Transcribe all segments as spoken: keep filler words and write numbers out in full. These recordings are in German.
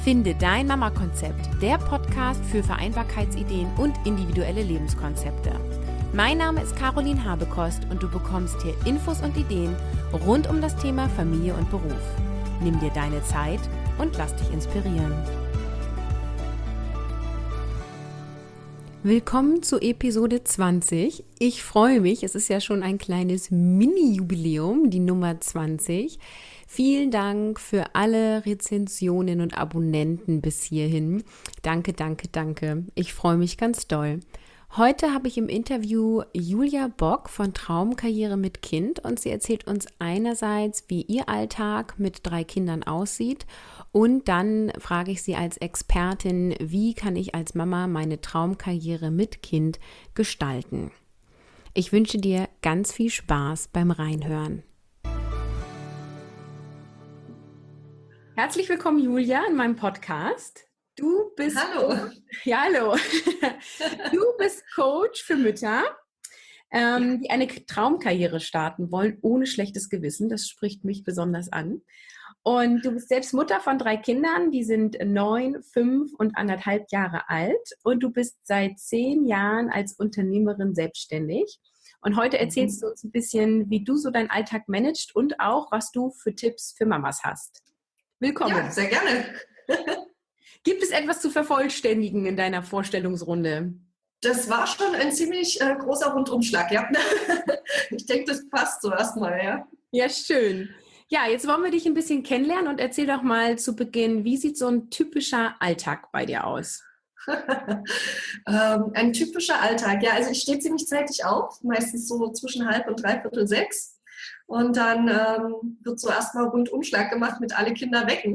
Finde dein Mama-Konzept, der Podcast für Vereinbarkeitsideen und individuelle Lebenskonzepte. Mein Name ist Caroline Habekost und du bekommst hier Infos und Ideen rund um das Thema Familie und Beruf. Nimm dir deine Zeit und lass dich inspirieren. Willkommen zu Episode zwanzig. Ich freue mich, es ist ja schon ein kleines Mini-Jubiläum, die Nummer zwanzig. Vielen Dank für alle Rezensionen und Abonnenten bis hierhin. Danke, danke, danke. Ich freue mich ganz doll. Heute habe ich im Interview Julia Bock von Traumkarriere mit Kind und sie erzählt uns einerseits, wie ihr Alltag mit drei Kindern aussieht und dann frage ich sie als Expertin, wie kann ich als Mama meine Traumkarriere mit Kind gestalten. Ich wünsche dir ganz viel Spaß beim Reinhören. Herzlich willkommen, Julia, in meinem Podcast. Du bist Hallo. Ja, hallo. Du bist Coach für Mütter, ähm, die eine Traumkarriere starten wollen, ohne schlechtes Gewissen. Das spricht mich besonders an. Und du bist selbst Mutter von drei Kindern, die sind neun, fünf und anderthalb Jahre alt. Und du bist seit zehn Jahren als Unternehmerin selbstständig. Und heute erzählst du uns ein bisschen, wie du so deinen Alltag managst und auch, was du für Tipps für Mamas hast. Willkommen. Ja, sehr gerne. Gibt es etwas zu vervollständigen in deiner Vorstellungsrunde? Das war schon ein ziemlich äh, großer Rundumschlag, ja. Ich denke, das passt so erstmal, ja. Ja, schön. Ja, jetzt wollen wir dich ein bisschen kennenlernen und erzähl doch mal zu Beginn, wie sieht so ein typischer Alltag bei dir aus? ähm, ein typischer Alltag, ja, also ich stehe ziemlich zeitig auf, meistens so zwischen halb und dreiviertel sechs. Und dann ähm, wird so erstmal Rundumschlag gemacht mit alle Kinder wecken.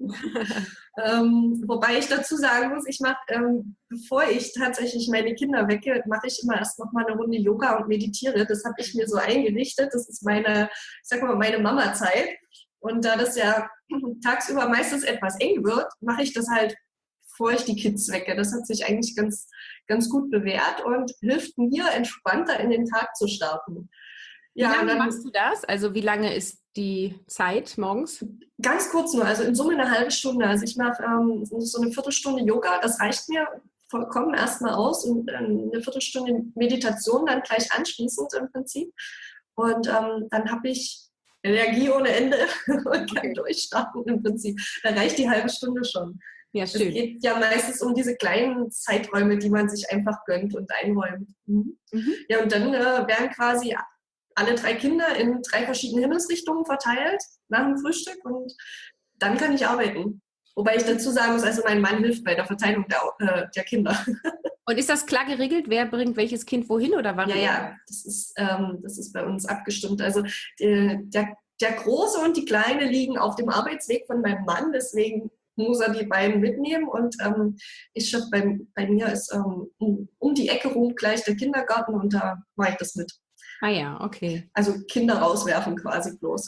ähm, wobei ich dazu sagen muss, ich mache, ähm, bevor ich tatsächlich meine Kinder wecke, mache ich immer erst noch mal eine Runde Yoga und meditiere. Das habe ich mir so eingerichtet. Das ist meine, ich sag mal, meine Mama-Zeit. Und da das ja tagsüber meistens etwas eng wird, mache ich das halt, bevor ich die Kids wecke. Das hat sich eigentlich ganz, ganz gut bewährt und hilft mir, entspannter in den Tag zu starten. Ja, wie lange dann, machst du das? Also wie lange ist die Zeit morgens? Ganz kurz nur, also in Summe eine halbe Stunde. Also ich mache ähm, so eine Viertelstunde Yoga, das reicht mir vollkommen erstmal aus und ähm, eine Viertelstunde Meditation dann gleich anschließend im Prinzip. Und ähm, dann habe ich Energie ohne Ende und kann okay. durchstarten im Prinzip. Da reicht die halbe Stunde schon. Ja, schön. Es geht ja meistens um diese kleinen Zeiträume, die man sich einfach gönnt und einräumt. Mhm. Mhm. Ja, und dann äh, werden quasi alle drei Kinder in drei verschiedene Himmelsrichtungen verteilt nach dem Frühstück und dann kann ich arbeiten. Wobei ich dazu sagen muss, also mein Mann hilft bei der Verteilung der, äh, der Kinder. Und ist das klar geregelt, wer bringt welches Kind wohin oder wann? Ja, ja, das ist, ähm, das ist bei uns abgestimmt. Also die, der, der Große und die Kleine liegen auf dem Arbeitsweg von meinem Mann, deswegen muss er die beiden mitnehmen und ähm, ich schaffe bei, bei mir ist ähm, um, um die Ecke rum gleich der Kindergarten und da mache ich das mit. Ah ja, okay. Also Kinder rauswerfen quasi bloß.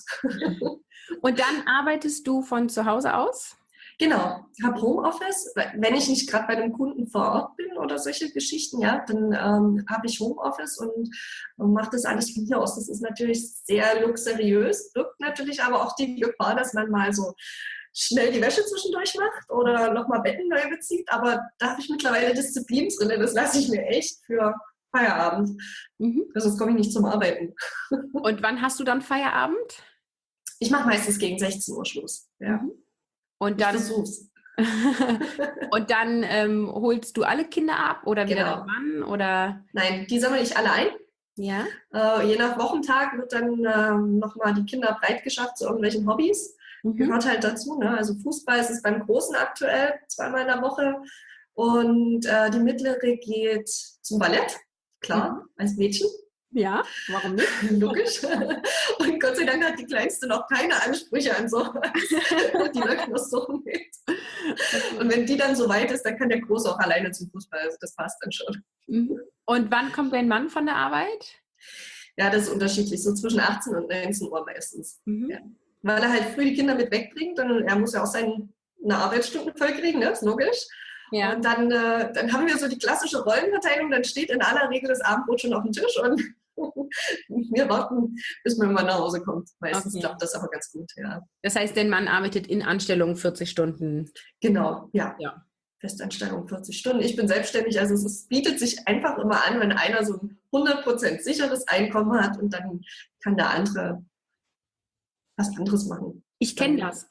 Und dann arbeitest du von zu Hause aus? Genau, ich habe Homeoffice. Wenn ich nicht gerade bei einem Kunden vor Ort bin oder solche Geschichten, ja, dann ähm, habe ich Homeoffice und, und mache das alles von hier aus. Das ist natürlich sehr luxuriös, birgt natürlich aber auch die Gefahr, dass man mal so schnell die Wäsche zwischendurch macht oder nochmal Betten neu bezieht. Aber da habe ich mittlerweile Disziplin drin. Das lasse ich mir echt für Feierabend. Mhm. Sonst komme ich nicht zum Arbeiten. Und wann hast du dann Feierabend? Ich mache meistens gegen sechzehn Uhr Schluss. Ja. Mhm. Und dann, ich versuch's. Und dann ähm, holst du alle Kinder ab oder wieder genau. dein Mann? Oder? Nein, die sammle ich alle ein. Ja. Äh, je nach Wochentag wird dann äh, nochmal die Kinder breit geschafft zu irgendwelchen Hobbys. Mhm. Gehört halt dazu. Ne? Also Fußball ist es beim Großen aktuell, zweimal in der Woche. Und äh, die Mittlere geht zum Ballett. Klar, mhm. als Mädchen. Ja, warum nicht? Logisch. Und Gott sei Dank hat die Kleinste noch keine Ansprüche an sowas. Die läuft noch so mit. Und wenn die dann so weit ist, dann kann der Große auch alleine zum Fußball. Also das passt dann schon. Mhm. Und wann kommt dein Mann von der Arbeit? Ja, das ist unterschiedlich. So zwischen achtzehn und neunzehn Uhr meistens. Mhm. Ja. Weil er halt früh die Kinder mit wegbringt. Und er muss ja auch seine Arbeitsstunden vollkriegen, ne? Ist logisch. Ja. Und dann, äh, dann haben wir so die klassische Rollenverteilung, dann steht in aller Regel das Abendbrot schon auf dem Tisch und Wir warten, bis mein Mann nach Hause kommt. Meistens Okay. klappt das aber ganz gut, ja. Das heißt, dein Mann arbeitet in Anstellung vierzig Stunden. Genau, ja. Ja. Festanstellung vierzig Stunden. Ich bin selbstständig, also es ist, bietet sich einfach immer an, wenn einer so ein hundert Prozent sicheres Einkommen hat und dann kann der andere was anderes machen. Ich kenne das.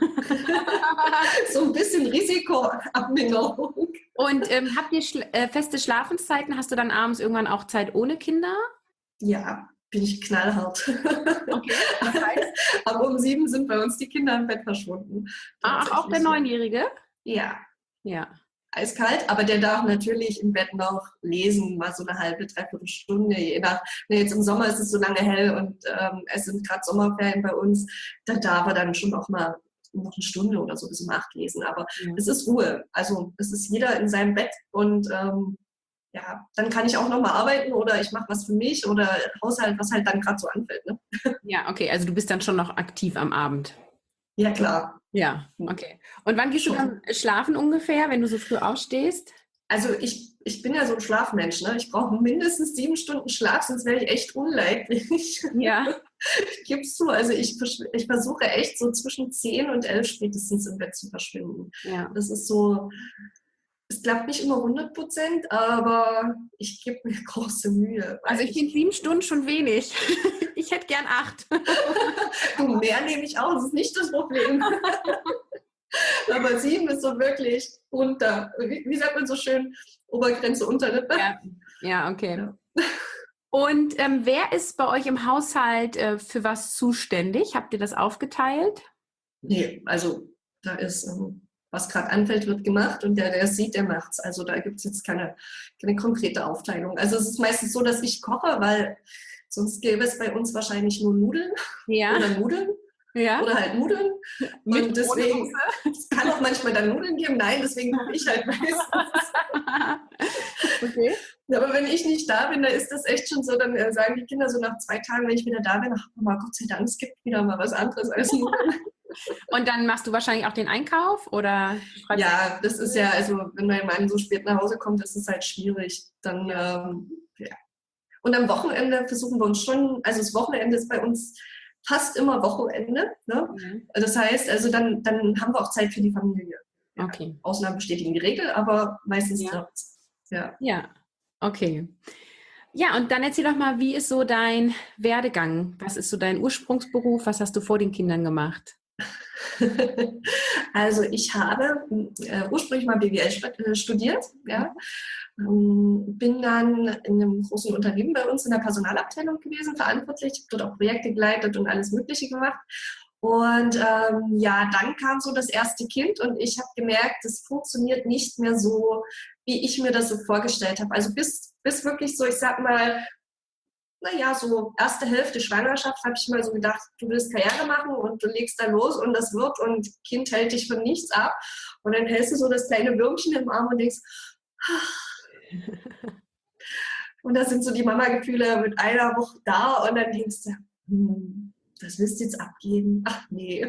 So ein bisschen Risikoabminderung. Und ähm, habt ihr schla äh, feste Schlafenszeiten? Hast du dann abends irgendwann auch Zeit ohne Kinder? Ja, bin ich knallhart. Okay, das heißt? Aber um sieben sind bei uns die Kinder im Bett verschwunden. Ach, auch der Neunjährige? Ja. Ja. Eiskalt, aber der darf natürlich im Bett noch lesen, mal so eine halbe, dreiviertel Stunde, je nach, ne, jetzt im Sommer ist es so lange hell und ähm, es sind gerade Sommerferien bei uns, da darf er dann schon auch mal noch eine Stunde oder so bis um acht lesen, aber Ja. es ist Ruhe, also es ist jeder in seinem Bett und ähm, ja, dann kann ich auch noch mal arbeiten oder ich mache was für mich oder Haushalt, was halt dann gerade so anfällt. Ne? Ja, okay, also du bist dann schon noch aktiv am Abend. Ja, klar. Ja, okay. Und wann gehst du dann schlafen ungefähr, wenn du so früh aufstehst? Also ich, ich bin ja so ein Schlafmensch, ne? Ich brauche mindestens sieben Stunden Schlaf, sonst wäre ich echt unleidlich. Ja. Gibst du, also ich, ich versuche echt so zwischen zehn und elf spätestens im Bett zu verschwinden. Ja. Das ist so, es klappt nicht immer hundert Prozent, aber ich gebe mir große Mühe. Also ich finde sieben Stunden schon wenig. Ich hätte gern acht. Du, mehr nehme ich auch, das ist nicht das Problem. Aber sieben ist so wirklich unter, wie, wie sagt man so schön, Obergrenze, Unterlippe. Ja, ja, okay. Ja. Und ähm, wer ist bei euch im Haushalt äh, für was zuständig? Habt ihr das aufgeteilt? Nee, also da ist, ähm, was gerade anfällt, wird gemacht und der, der es sieht, der macht's. Also da gibt es jetzt keine, keine konkrete Aufteilung. Also es ist meistens so, dass ich koche, weil sonst gäbe es bei uns wahrscheinlich nur Nudeln Ja. oder Nudeln. Ja. Oder halt Nudeln. Mit und deswegen, es kann auch manchmal dann Nudeln geben. Nein, deswegen koche ich halt meistens. Okay. Aber wenn ich nicht da bin, dann ist das echt schon so, dann äh, sagen die Kinder so nach zwei Tagen, wenn ich wieder da bin, ach Mama, Gott sei Dank, es gibt wieder mal was anderes als Nudeln. Und dann machst du wahrscheinlich auch den Einkauf, oder? Ja, das ist ja, also wenn mein Mann so spät nach Hause kommt, ist es halt schwierig. Dann, ähm, ja. Und am Wochenende versuchen wir uns schon, also das Wochenende ist bei uns fast immer Wochenende. Ne? Mhm. Das heißt, also dann, dann haben wir auch Zeit für die Familie. Ja. Okay. Ausnahmen bestätigen die Regel, aber meistens Ja. klappt's. Ja. Ja, okay. Ja, und dann erzähl doch mal, wie ist so dein Werdegang? Was ist so dein Ursprungsberuf? Was hast du vor den Kindern gemacht? Also ich habe äh, ursprünglich mal B W L studiert, ja. Ähm, bin dann in einem großen Unternehmen bei uns in der Personalabteilung gewesen, verantwortlich, habe dort auch Projekte geleitet und alles Mögliche gemacht. Und ähm, ja, dann kam so das erste Kind und ich habe gemerkt, es funktioniert nicht mehr so, wie ich mir das so vorgestellt habe. Also bis, bis wirklich so, ich sag mal, naja, so erste Hälfte Schwangerschaft habe ich mal so gedacht, du willst Karriere machen und du legst da los und das wird und Kind hält dich von nichts ab. Und dann hältst du so das kleine Würmchen im Arm und denkst, und das sind so die Mama-Gefühle mit einer Woche da und dann denkst du, hm, das willst du jetzt abgeben? Ach nee.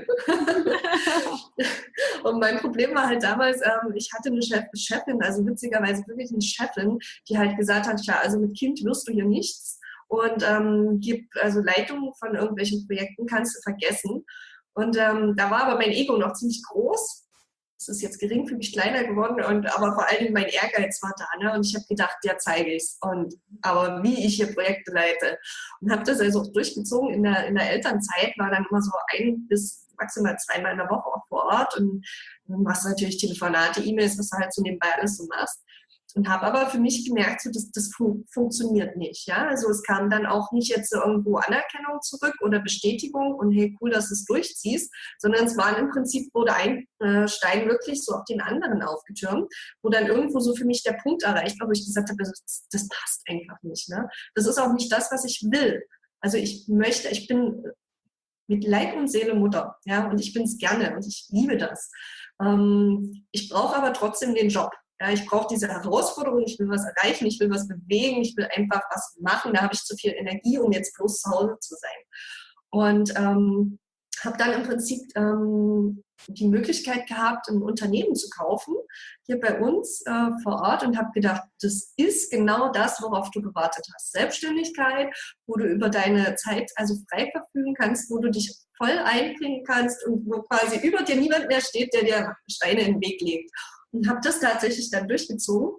Und mein Problem war halt damals, ähm, ich hatte eine Chef Chefin, also witzigerweise wirklich eine Chefin, die halt gesagt hat, ja, also mit Kind wirst du hier nichts und ähm, gib, also Leitung von irgendwelchen Projekten kannst du vergessen. Und ähm, da war aber mein Ego noch ziemlich groß. Es ist jetzt geringfügig kleiner geworden, und aber vor allen Dingen mein Ehrgeiz war da. Ne? Und ich habe gedacht, ja, zeige ich's. Und aber wie ich hier Projekte leite. Und habe das also auch durchgezogen. In der, in der Elternzeit war dann immer so ein bis maximal zweimal in der Woche auch vor Ort. Und dann machst du natürlich Telefonate, E-Mails, was du halt so nebenbei alles so machst. Und habe aber für mich gemerkt, so, das, das fun- funktioniert nicht. Ja? Also es kam dann auch nicht jetzt so irgendwo Anerkennung zurück oder Bestätigung und hey, cool, dass du es durchziehst, sondern es war im Prinzip, wurde ein äh, Stein wirklich so auf den anderen aufgetürmt, wo dann irgendwo so für mich der Punkt erreicht war, wo ich gesagt habe, das, das passt einfach nicht. Ne? Das ist auch nicht das, was ich will. Also ich möchte, ich bin mit Leib und Seele Mutter, ja, und ich bin es gerne und ich liebe das. Ähm, ich brauche aber trotzdem den Job. Ja, ich brauche diese Herausforderung, ich will was erreichen, ich will was bewegen, ich will einfach was machen, da habe ich zu viel Energie, um jetzt bloß zu Hause zu sein. Und ähm, habe dann im Prinzip ähm, die Möglichkeit gehabt, ein Unternehmen zu kaufen, hier bei uns äh, vor Ort und habe gedacht, das ist genau das, worauf du gewartet hast. Selbstständigkeit, wo du über deine Zeit also frei verfügen kannst, wo du dich voll einbringen kannst und wo quasi über dir niemand mehr steht, der dir Steine in den Weg legt. Und habe das tatsächlich dann durchgezogen.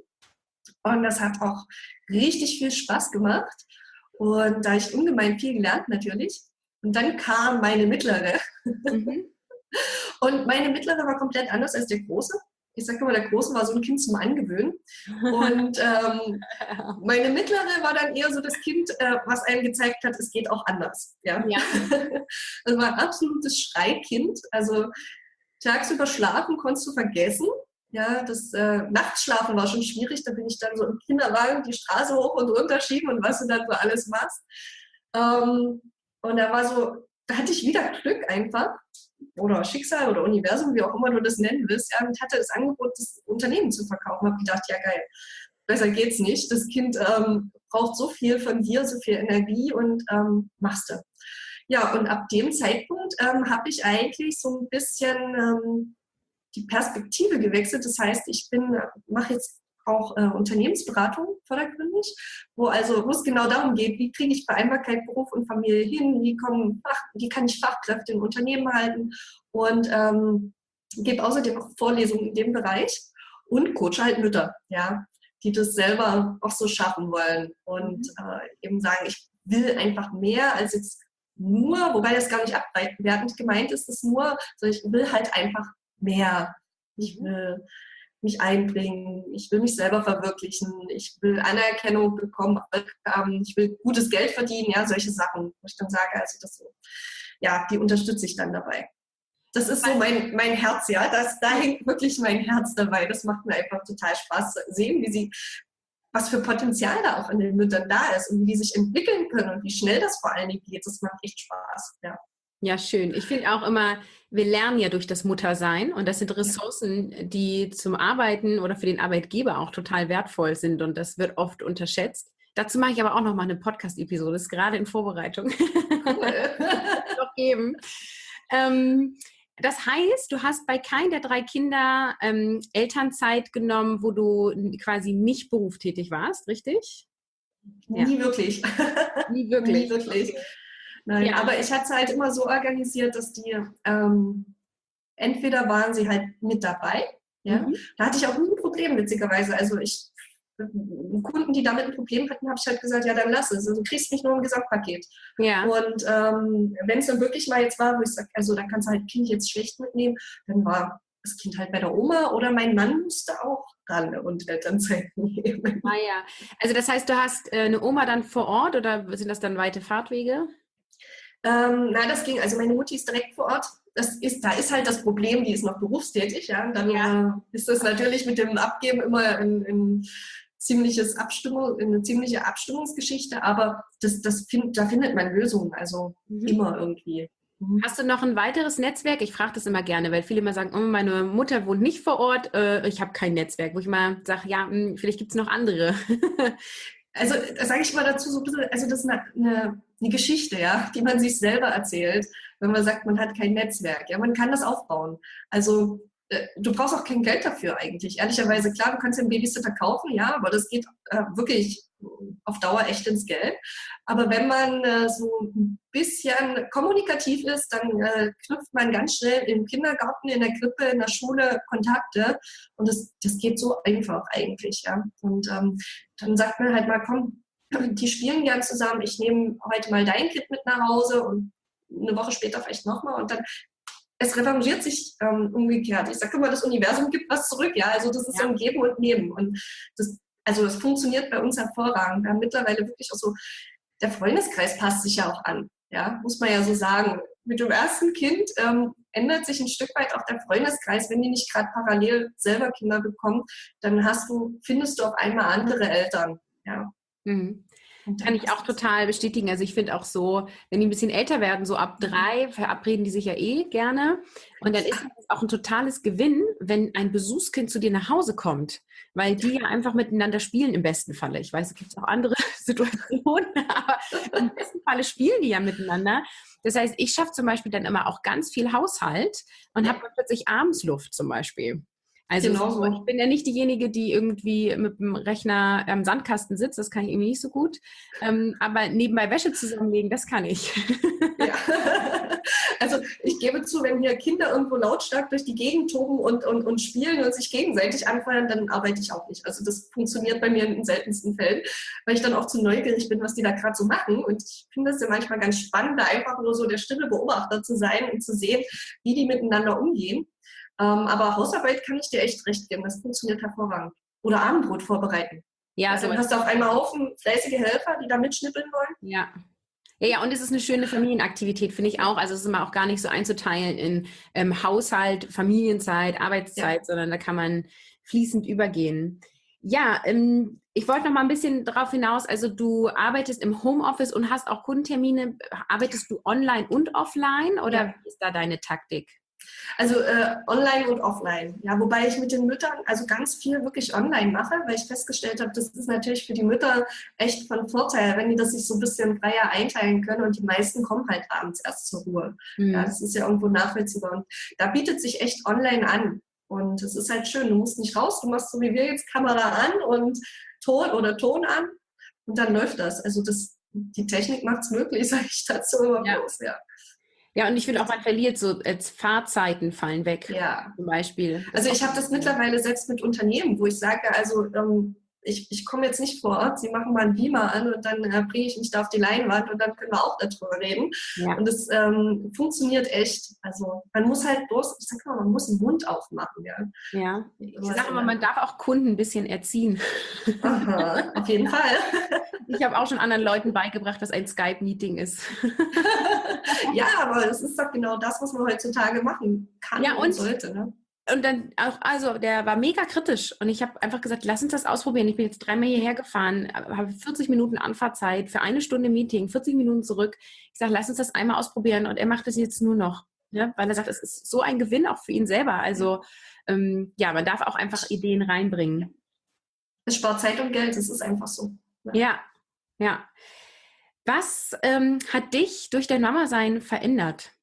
Und das hat auch richtig viel Spaß gemacht. Und da habe ich ungemein viel gelernt natürlich. Und dann kam meine Mittlere. Mhm. Und meine Mittlere war komplett anders als der Große. Ich sage immer, der Große war so ein Kind zum Angewöhnen. Und ähm, meine Mittlere war dann eher so das Kind, äh, was einem gezeigt hat, es geht auch anders. Ja? Ja. Das war ein absolutes Schreikind. Also tagsüber schlafen konntest du vergessen. Ja, das äh, Nachtschlafen war schon schwierig. Da bin ich dann so im Kinderwagen die Straße hoch und runter schieben und was du dann so alles machst. Ähm, und da war so, da hatte ich wieder Glück einfach. Oder Schicksal oder Universum, wie auch immer du das nennen willst, ja, und hatte das Angebot, das Unternehmen zu verkaufen. Habe gedacht, ja geil, besser geht's nicht. Das Kind ähm, braucht so viel von dir, so viel Energie und ähm, machst du. Ja, und ab dem Zeitpunkt ähm, habe ich eigentlich so ein bisschen ähm, die Perspektive gewechselt. Das heißt, ich bin, mache jetzt auch äh, Unternehmensberatung vordergründig, wo also wo es genau darum geht, wie kriege ich Vereinbarkeit Beruf und Familie hin, wie kommen Fach, wie kann ich Fachkräfte in Unternehmen halten und ähm, gebe außerdem auch Vorlesungen in dem Bereich und coache halt Mütter, ja, die das selber auch so schaffen wollen und äh, eben sagen, ich will einfach mehr als jetzt nur, wobei das gar nicht abwertend gemeint ist, ist nur, sondern ich will halt einfach mehr. Ich will mich einbringen, ich will mich selber verwirklichen, ich will Anerkennung bekommen, ich will gutes Geld verdienen, ja, solche Sachen, wo ich dann sage, also das so, ja, die unterstütze ich dann dabei. Das ist so mein, mein Herz, ja, das, da hängt wirklich mein Herz dabei. Das macht mir einfach total Spaß zu sehen, wie sie, was für Potenzial da auch in den Müttern da ist und wie die sich entwickeln können und wie schnell das vor allen Dingen geht. Das macht echt Spaß, ja. Ja, schön. Ich finde auch immer, wir lernen ja durch das Muttersein und das sind Ressourcen, die zum Arbeiten oder für den Arbeitgeber auch total wertvoll sind und das wird oft unterschätzt. Dazu mache ich aber auch noch mal eine Podcast-Episode, das ist gerade in Vorbereitung. Cool. Doch geben. Ähm, das heißt, du hast bei keinem der drei Kinder ähm, Elternzeit genommen, wo du quasi nicht berufstätig warst, richtig? Nie ja. wirklich. Nie wirklich. Nie wirklich. Okay. Nein, ja. Aber ich hatte es halt immer so organisiert, dass die ähm, entweder waren sie halt mit dabei, ja. Mhm. Da hatte ich auch nie ein Problem, witzigerweise. Also ich Kunden, die damit ein Problem hatten, habe ich halt gesagt, ja, dann lass es. Also du kriegst nicht nur ein Gesamtpaket. Ja. Und ähm, wenn es dann wirklich mal jetzt war, wo ich sage, also da kannst du halt Kind jetzt schlecht mitnehmen, dann war das Kind halt bei der Oma oder mein Mann musste auch ran und Elternzeit nehmen. Ah ja, also das heißt, du hast äh, eine Oma dann vor Ort oder sind das dann weite Fahrtwege? Ähm, nein, das ging, also meine Mutti ist direkt vor Ort. Das ist, da ist halt das Problem, die ist noch berufstätig, ja. Und dann ja. äh, ist das natürlich mit dem Abgeben immer ein, ein ziemliches Abstimmung, eine ziemliche Abstimmungsgeschichte, aber das, das find, da findet man Lösungen, also mhm. immer irgendwie. Mhm. Hast du noch ein weiteres Netzwerk? Ich frage das immer gerne, weil viele immer sagen, oh, meine Mutter wohnt nicht vor Ort, äh, ich habe kein Netzwerk, wo ich mal sage, ja, mh, vielleicht gibt es noch andere. Also da sage ich mal dazu so ein bisschen, also das ist eine, eine, eine Geschichte, ja, die man sich selber erzählt, wenn man sagt, man hat kein Netzwerk. Ja, man kann das aufbauen. Also äh, du brauchst auch kein Geld dafür eigentlich. Ehrlicherweise, klar, du kannst einen Babysitter kaufen, ja, aber das geht äh, wirklich auf Dauer echt ins Geld. Aber wenn man äh, so ein bisschen kommunikativ ist, dann äh, knüpft man ganz schnell im Kindergarten, in der Krippe, in der Schule Kontakte und das, das geht so einfach eigentlich. Ja. Und ähm, dann sagt man halt mal, komm, die spielen gern zusammen, ich nehme heute mal dein Kind mit nach Hause und eine Woche später vielleicht nochmal und dann es revanchiert sich ähm, umgekehrt. Ich sage immer, das Universum gibt was zurück, ja, also das ist ja. so ein Geben und Nehmen und das Also das funktioniert bei uns hervorragend. Wir haben mittlerweile wirklich auch so, der Freundeskreis passt sich ja auch an, ja, muss man ja so sagen. Mit dem ersten Kind ähm, ändert sich ein Stück weit auch der Freundeskreis. Wenn die nicht gerade parallel selber Kinder bekommen, dann hast du, findest du auf einmal andere Eltern, ja. Mhm. Kann ich auch total bestätigen. Also ich finde auch so, wenn die ein bisschen älter werden, so ab drei, verabreden die sich ja eh gerne. Und dann ist es auch ein totales Gewinn, wenn ein Besuchskind zu dir nach Hause kommt, weil die ja einfach miteinander spielen im besten Falle. Ich weiß, es gibt auch andere Situationen, aber im besten Falle spielen die ja miteinander. Das heißt, ich schaffe zum Beispiel dann immer auch ganz viel Haushalt und habe dann plötzlich abends Luft zum Beispiel. Also Genau so, ich so. bin ja nicht diejenige, die irgendwie mit dem Rechner am Sandkasten sitzt, das kann ich irgendwie nicht so gut. Ähm, aber nebenbei Wäsche zusammenlegen, das kann ich. Ja. Also ich gebe zu, wenn hier Kinder irgendwo lautstark durch die Gegend toben und, und, und spielen und sich gegenseitig anfeuern, dann arbeite ich auch nicht. Also das funktioniert bei mir in den seltensten Fällen, weil ich dann auch zu neugierig bin, was die da gerade so machen. Und ich finde es ja manchmal ganz spannend, da einfach nur so der stille Beobachter zu sein und zu sehen, wie die miteinander umgehen. Ähm, aber Hausarbeit kann ich dir echt recht geben, das funktioniert hervorragend. Oder Abendbrot vorbereiten. Ja, Ja, dann sowas. hast du auf einmal Haufen fleißige Helfer, die da mitschnippeln wollen. Ja. Ja, ja, und es ist eine schöne Familienaktivität, finde ich auch. Also es ist immer auch gar nicht so einzuteilen in ähm, Haushalt, Familienzeit, Arbeitszeit, Ja. sondern da kann man fließend übergehen. Ja, ähm, ich wollte noch mal ein bisschen darauf hinaus, also du arbeitest im Homeoffice und hast auch Kundentermine. Arbeitest du online und offline oder Ja. wie ist da deine Taktik? Also äh, online und offline. Ja, wobei ich mit den Müttern also ganz viel wirklich online mache, weil ich festgestellt habe, das ist natürlich für die Mütter echt von Vorteil, wenn die das sich so ein bisschen freier einteilen können und die meisten kommen halt abends erst zur Ruhe. Ja, Mhm. das ist ja irgendwo nachvollziehbar. Und da bietet sich echt online an. Und es ist halt schön, du musst nicht raus, du machst so wie wir jetzt Kamera an und Ton oder Ton an und dann läuft das. Also das, die Technik macht es möglich, sage ich dazu immer Ja. bloß, ja. Ja, und ich finde auch, man verliert so, als Fahrzeiten fallen weg, Ja. zum Beispiel. Das Also ist ich habe auch das mittlerweile selbst mit Unternehmen, wo ich sage, also ähm, ich, ich komme jetzt nicht vor Ort, Sie machen mal einen Beamer an und dann äh, bringe ich mich da auf die Leinwand und dann können wir auch darüber reden. ja. Und das ähm, funktioniert echt. Also man muss halt bloß, ich sag mal, man muss den Mund aufmachen. Ja. Ja, ich Sowas sage immer, ändern. man darf auch Kunden ein bisschen erziehen. Aha, auf jeden Fall. Ich habe auch schon anderen Leuten beigebracht, was ein Skype-Meeting ist. Ja, aber das ist doch genau das, was man heutzutage machen kann Ja, und und, sollte. Ne? und dann auch, also der war mega kritisch und ich habe einfach gesagt, lass uns das ausprobieren. Ich bin jetzt dreimal hierher gefahren, habe vierzig Minuten Anfahrtzeit für eine Stunde Meeting, vierzig Minuten zurück. Ich sage, lass uns das einmal ausprobieren und er macht es jetzt nur noch, ne? Weil er sagt, es ist so ein Gewinn auch für ihn selber. Also ähm, ja, man darf auch einfach Ideen reinbringen. Es spart Zeit und Geld, das ist einfach so. Ja. Ja, ja. Was ähm, hat dich durch dein Mama-Sein verändert?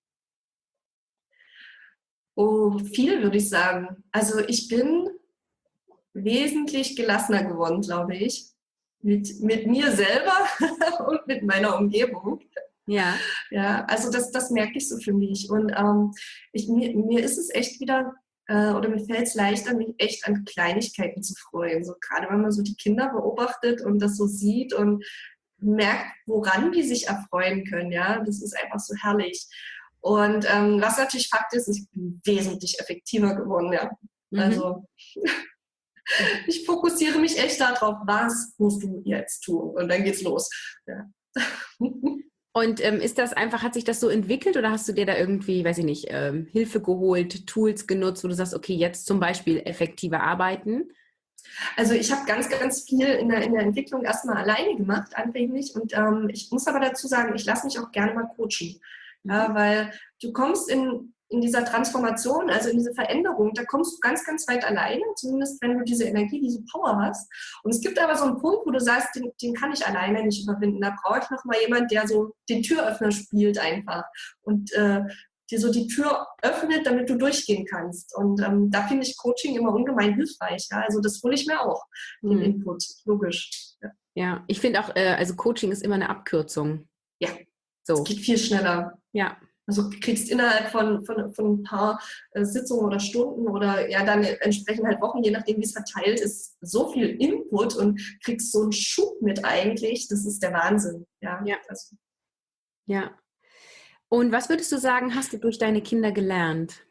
Oh, viel würde ich sagen. Also ich bin wesentlich gelassener geworden, glaube ich. Mit, mit mir selber und mit meiner Umgebung. Ja. Ja, also das, das merke ich so für mich. Und ähm, ich, mir, mir ist es echt wieder, äh, oder mir fällt es leichter, mich echt an Kleinigkeiten zu freuen. So gerade wenn man so die Kinder beobachtet und das so sieht und merkt, woran die sich erfreuen können. Ja, das ist einfach so herrlich. Und ähm, was natürlich Fakt ist, ich bin wesentlich effektiver geworden. Ja, Mhm. also ich fokussiere mich echt darauf, was musst du jetzt tun? Und dann geht's los. Ja. Und ähm, ist das einfach, hat sich das so entwickelt oder hast du dir da irgendwie, weiß ich nicht, ähm, Hilfe geholt, Tools genutzt, wo du sagst, okay, jetzt zum Beispiel effektiver arbeiten? Also ich habe ganz, ganz viel in der, in der Entwicklung erstmal alleine gemacht, anfänglich. Und ähm, ich muss aber dazu sagen, ich lasse mich auch gerne mal coachen. Ja, weil du kommst in, in dieser Transformation, also in diese Veränderung, da kommst du ganz, ganz weit alleine, zumindest wenn du diese Energie, diese Power hast. Und es gibt aber so einen Punkt, wo du sagst, den, den kann ich alleine nicht überwinden. Da brauche ich nochmal jemand, der so den Türöffner spielt einfach und äh, dir so die Tür öffnet, damit du durchgehen kannst. Und ähm, da finde ich Coaching immer ungemein hilfreich. Ja? Also das hole ich mir auch, den Hm. Input, logisch. Ja, Ja, ich finde auch, äh, also Coaching ist immer eine Abkürzung. ja. So. Es geht viel schneller. Ja. Also du kriegst innerhalb von, von, von ein paar äh, Sitzungen oder Stunden oder ja dann entsprechend halt Wochen, je nachdem wie es verteilt ist, so viel Input und kriegst so einen Schub mit eigentlich. Das ist der Wahnsinn. Ja, Ja. also. Ja. Und was würdest du sagen, hast du durch deine Kinder gelernt?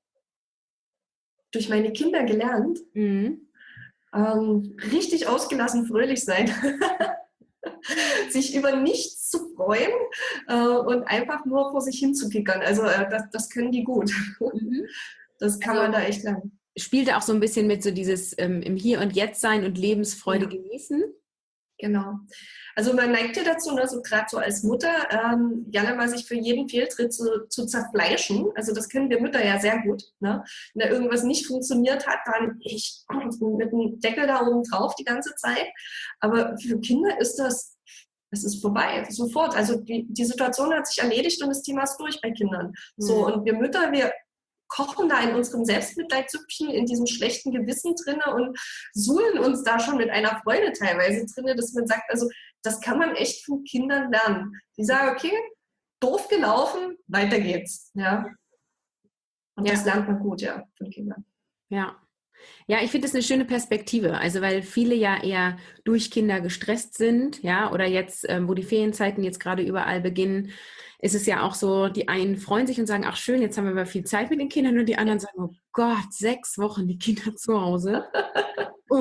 Durch meine Kinder gelernt, Mhm. ähm, richtig ausgelassen fröhlich sein. Sich über nichts zu freuen äh, und einfach nur vor sich hin zu kickern. Also äh, das, das können die gut. Mhm. Das kann Also man da echt lernen. spielte auch so ein bisschen mit so dieses ähm, im Hier und Jetzt sein und Lebensfreude Ja. genießen. Genau. Also man neigt ja dazu, ne, so gerade so als Mutter, ähm, gerne mal sich für jeden Fehltritt zu, zu zerfleischen. Also das kennen wir Mütter ja sehr gut. Ne? Wenn da irgendwas nicht funktioniert hat, dann ich mit dem Deckel da oben drauf die ganze Zeit. Aber für Kinder ist das, es ist vorbei, sofort. Also die, die Situation hat sich erledigt und das Thema ist durch bei Kindern. So, und wir Mütter, wir kochen da in unserem Selbstmitleidssüppchen, in diesem schlechten Gewissen drinne und suhlen uns da schon mit einer Freude teilweise drinne, dass man sagt, also das kann man echt von Kindern lernen. Die sagen, okay, doof gelaufen, weiter geht's. Ja. Und Ja. das lernt man gut, ja, von Kindern. Ja. Ja, ich finde das eine schöne Perspektive. Also, weil viele ja eher durch Kinder gestresst sind, ja, oder jetzt, ähm, wo die Ferienzeiten jetzt gerade überall beginnen, ist es ja auch so, die einen freuen sich und sagen, ach schön, jetzt haben wir aber viel Zeit mit den Kindern, und die anderen sagen, oh Gott, sechs Wochen die Kinder zu Hause. Uh.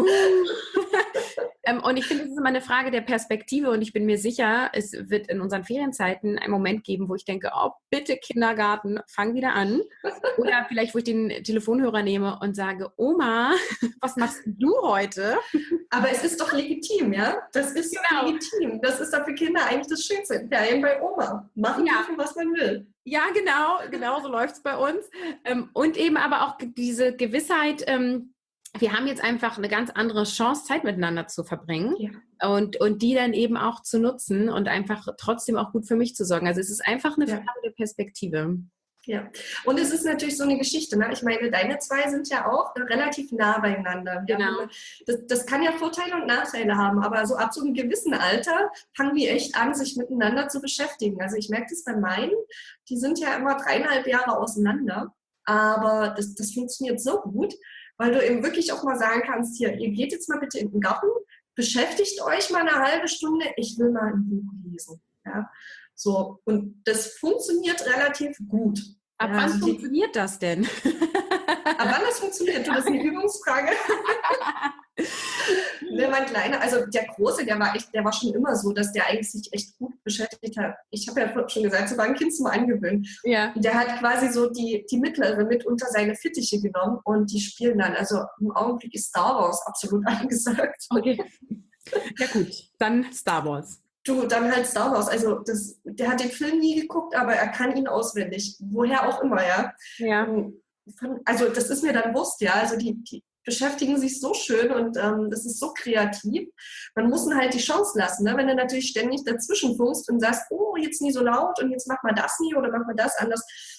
ähm, und ich finde, es ist immer eine Frage der Perspektive, und ich bin mir sicher, es wird in unseren Ferienzeiten einen Moment geben, wo ich denke, oh, bitte Kindergarten, fang wieder an. Oder vielleicht, wo ich den Telefonhörer nehme und sage, Oma, was machst du heute? Aber es ist doch legitim, ja? Das ist genau. legitim. Das ist doch für Kinder eigentlich das Schönste. Ferien bei Oma. Machen ja. dürfen, was man will. Ja, genau, genau so läuft es bei uns. Und eben aber auch diese Gewissheit, wir haben jetzt einfach eine ganz andere Chance, Zeit miteinander zu verbringen, ja. und, und die dann eben auch zu nutzen und einfach trotzdem auch gut für mich zu sorgen. Also es ist einfach eine Frage ja. der Perspektive. Ja, und es ist natürlich so eine Geschichte, ne? Ich meine, deine zwei sind ja auch relativ nah beieinander. Genau. Das, das kann ja Vorteile und Nachteile haben, aber so ab so einem gewissen Alter fangen die echt an, sich miteinander zu beschäftigen. Also ich merke das bei meinen, die sind ja immer dreieinhalb Jahre auseinander, aber das, das funktioniert so gut, weil du eben wirklich auch mal sagen kannst, hier, ihr geht jetzt mal bitte in den Garten, beschäftigt euch mal eine halbe Stunde, ich will mal ein Buch lesen. Ja? So, und das funktioniert relativ gut. Ab ja, wann also funktioniert die, das denn? Ab wann das funktioniert? Du, das ist eine Übungsfrage. Ne, mein Kleiner, also der Große, der war echt, der war schon immer so, dass der eigentlich sich echt gut beschäftigt hat. Ich habe ja schon gesagt, so war ein Kind zum Angewöhnen. Ja. Und der hat quasi so die, die Mittlere mit unter seine Fittiche genommen und die spielen dann. Also im Augenblick ist Star Wars absolut angesagt. Okay. Ja gut, dann Star Wars. Du, dann halt Star Wars. Also das, der hat den Film nie geguckt, aber er kann ihn auswendig. Woher auch immer, ja. Ja. Also das ist mir dann bewusst, ja. Also die, die beschäftigen sich so schön und ähm, das ist so kreativ. Man muss ihnen halt die Chance lassen, ne? Wenn du natürlich ständig dazwischen funkst und sagst, oh, jetzt nie so laut und jetzt mach mal das nie oder mach mal das anders,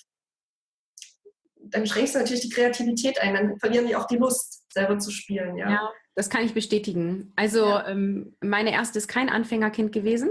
dann schränkst du natürlich die Kreativität ein. Dann verlieren die auch die Lust, selber zu spielen, ja. Ja. Das kann ich bestätigen. Also ja. ähm, meine erste ist kein Anfängerkind gewesen.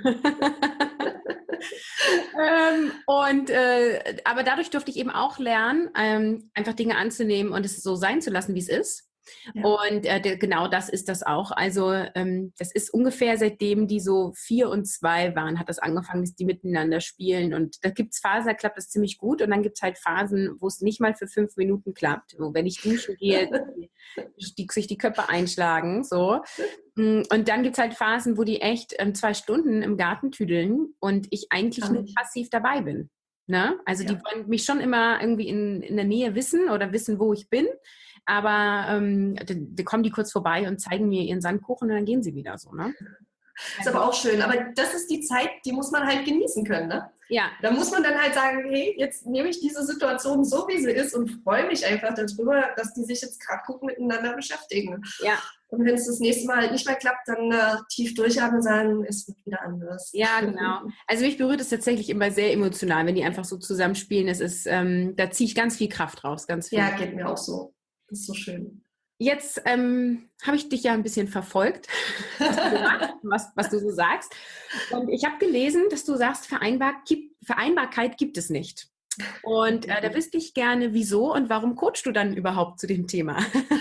ähm, und äh, aber dadurch durfte ich eben auch lernen, ähm, einfach Dinge anzunehmen und es so sein zu lassen, wie es ist. Ja. Und äh, de, genau das ist das auch. Also ähm, das ist ungefähr seitdem die so vier und zwei waren, hat das angefangen, dass die miteinander spielen. Und da gibt es Phasen, da klappt das ziemlich gut. Und dann gibt es halt Phasen, wo es nicht mal für fünf Minuten klappt. Wo, wenn ich duschen gehe, die, die, sich die Köpfe einschlagen. So. Und dann gibt es halt Phasen, wo die echt ähm, zwei Stunden im Garten tüdeln und ich eigentlich nur passiv dabei bin. Ne? Also ja. Die wollen mich schon immer irgendwie in, in der Nähe wissen oder wissen, wo ich bin. Aber ähm, da kommen die kurz vorbei und zeigen mir ihren Sandkuchen und dann gehen sie wieder so, ne? Ist aber auch schön. Aber das ist die Zeit, die muss man halt genießen können, ne? Ja. Da muss man dann halt sagen, hey, jetzt nehme ich diese Situation so, wie sie ist und freue mich einfach darüber, dass die sich jetzt gerade gut miteinander beschäftigen. Ja. Und wenn es das nächste Mal halt nicht mehr klappt, dann äh, tief durchatmen und sagen, es wird wieder anders. Ja, genau. Also mich berührt es tatsächlich immer sehr emotional, wenn die einfach so zusammenspielen. Es ist, ähm, da ziehe ich ganz viel Kraft raus, ganz viel. Ja, geht mir auch so. Das ist so schön. Jetzt ähm, habe ich dich ja ein bisschen verfolgt, was du, sagst, was, was du so sagst. Und ich habe gelesen, dass du sagst, Vereinbar, Vereinbarkeit gibt es nicht. Und äh, da wüsste ich gerne, wieso und warum coachst du dann überhaupt zu dem Thema?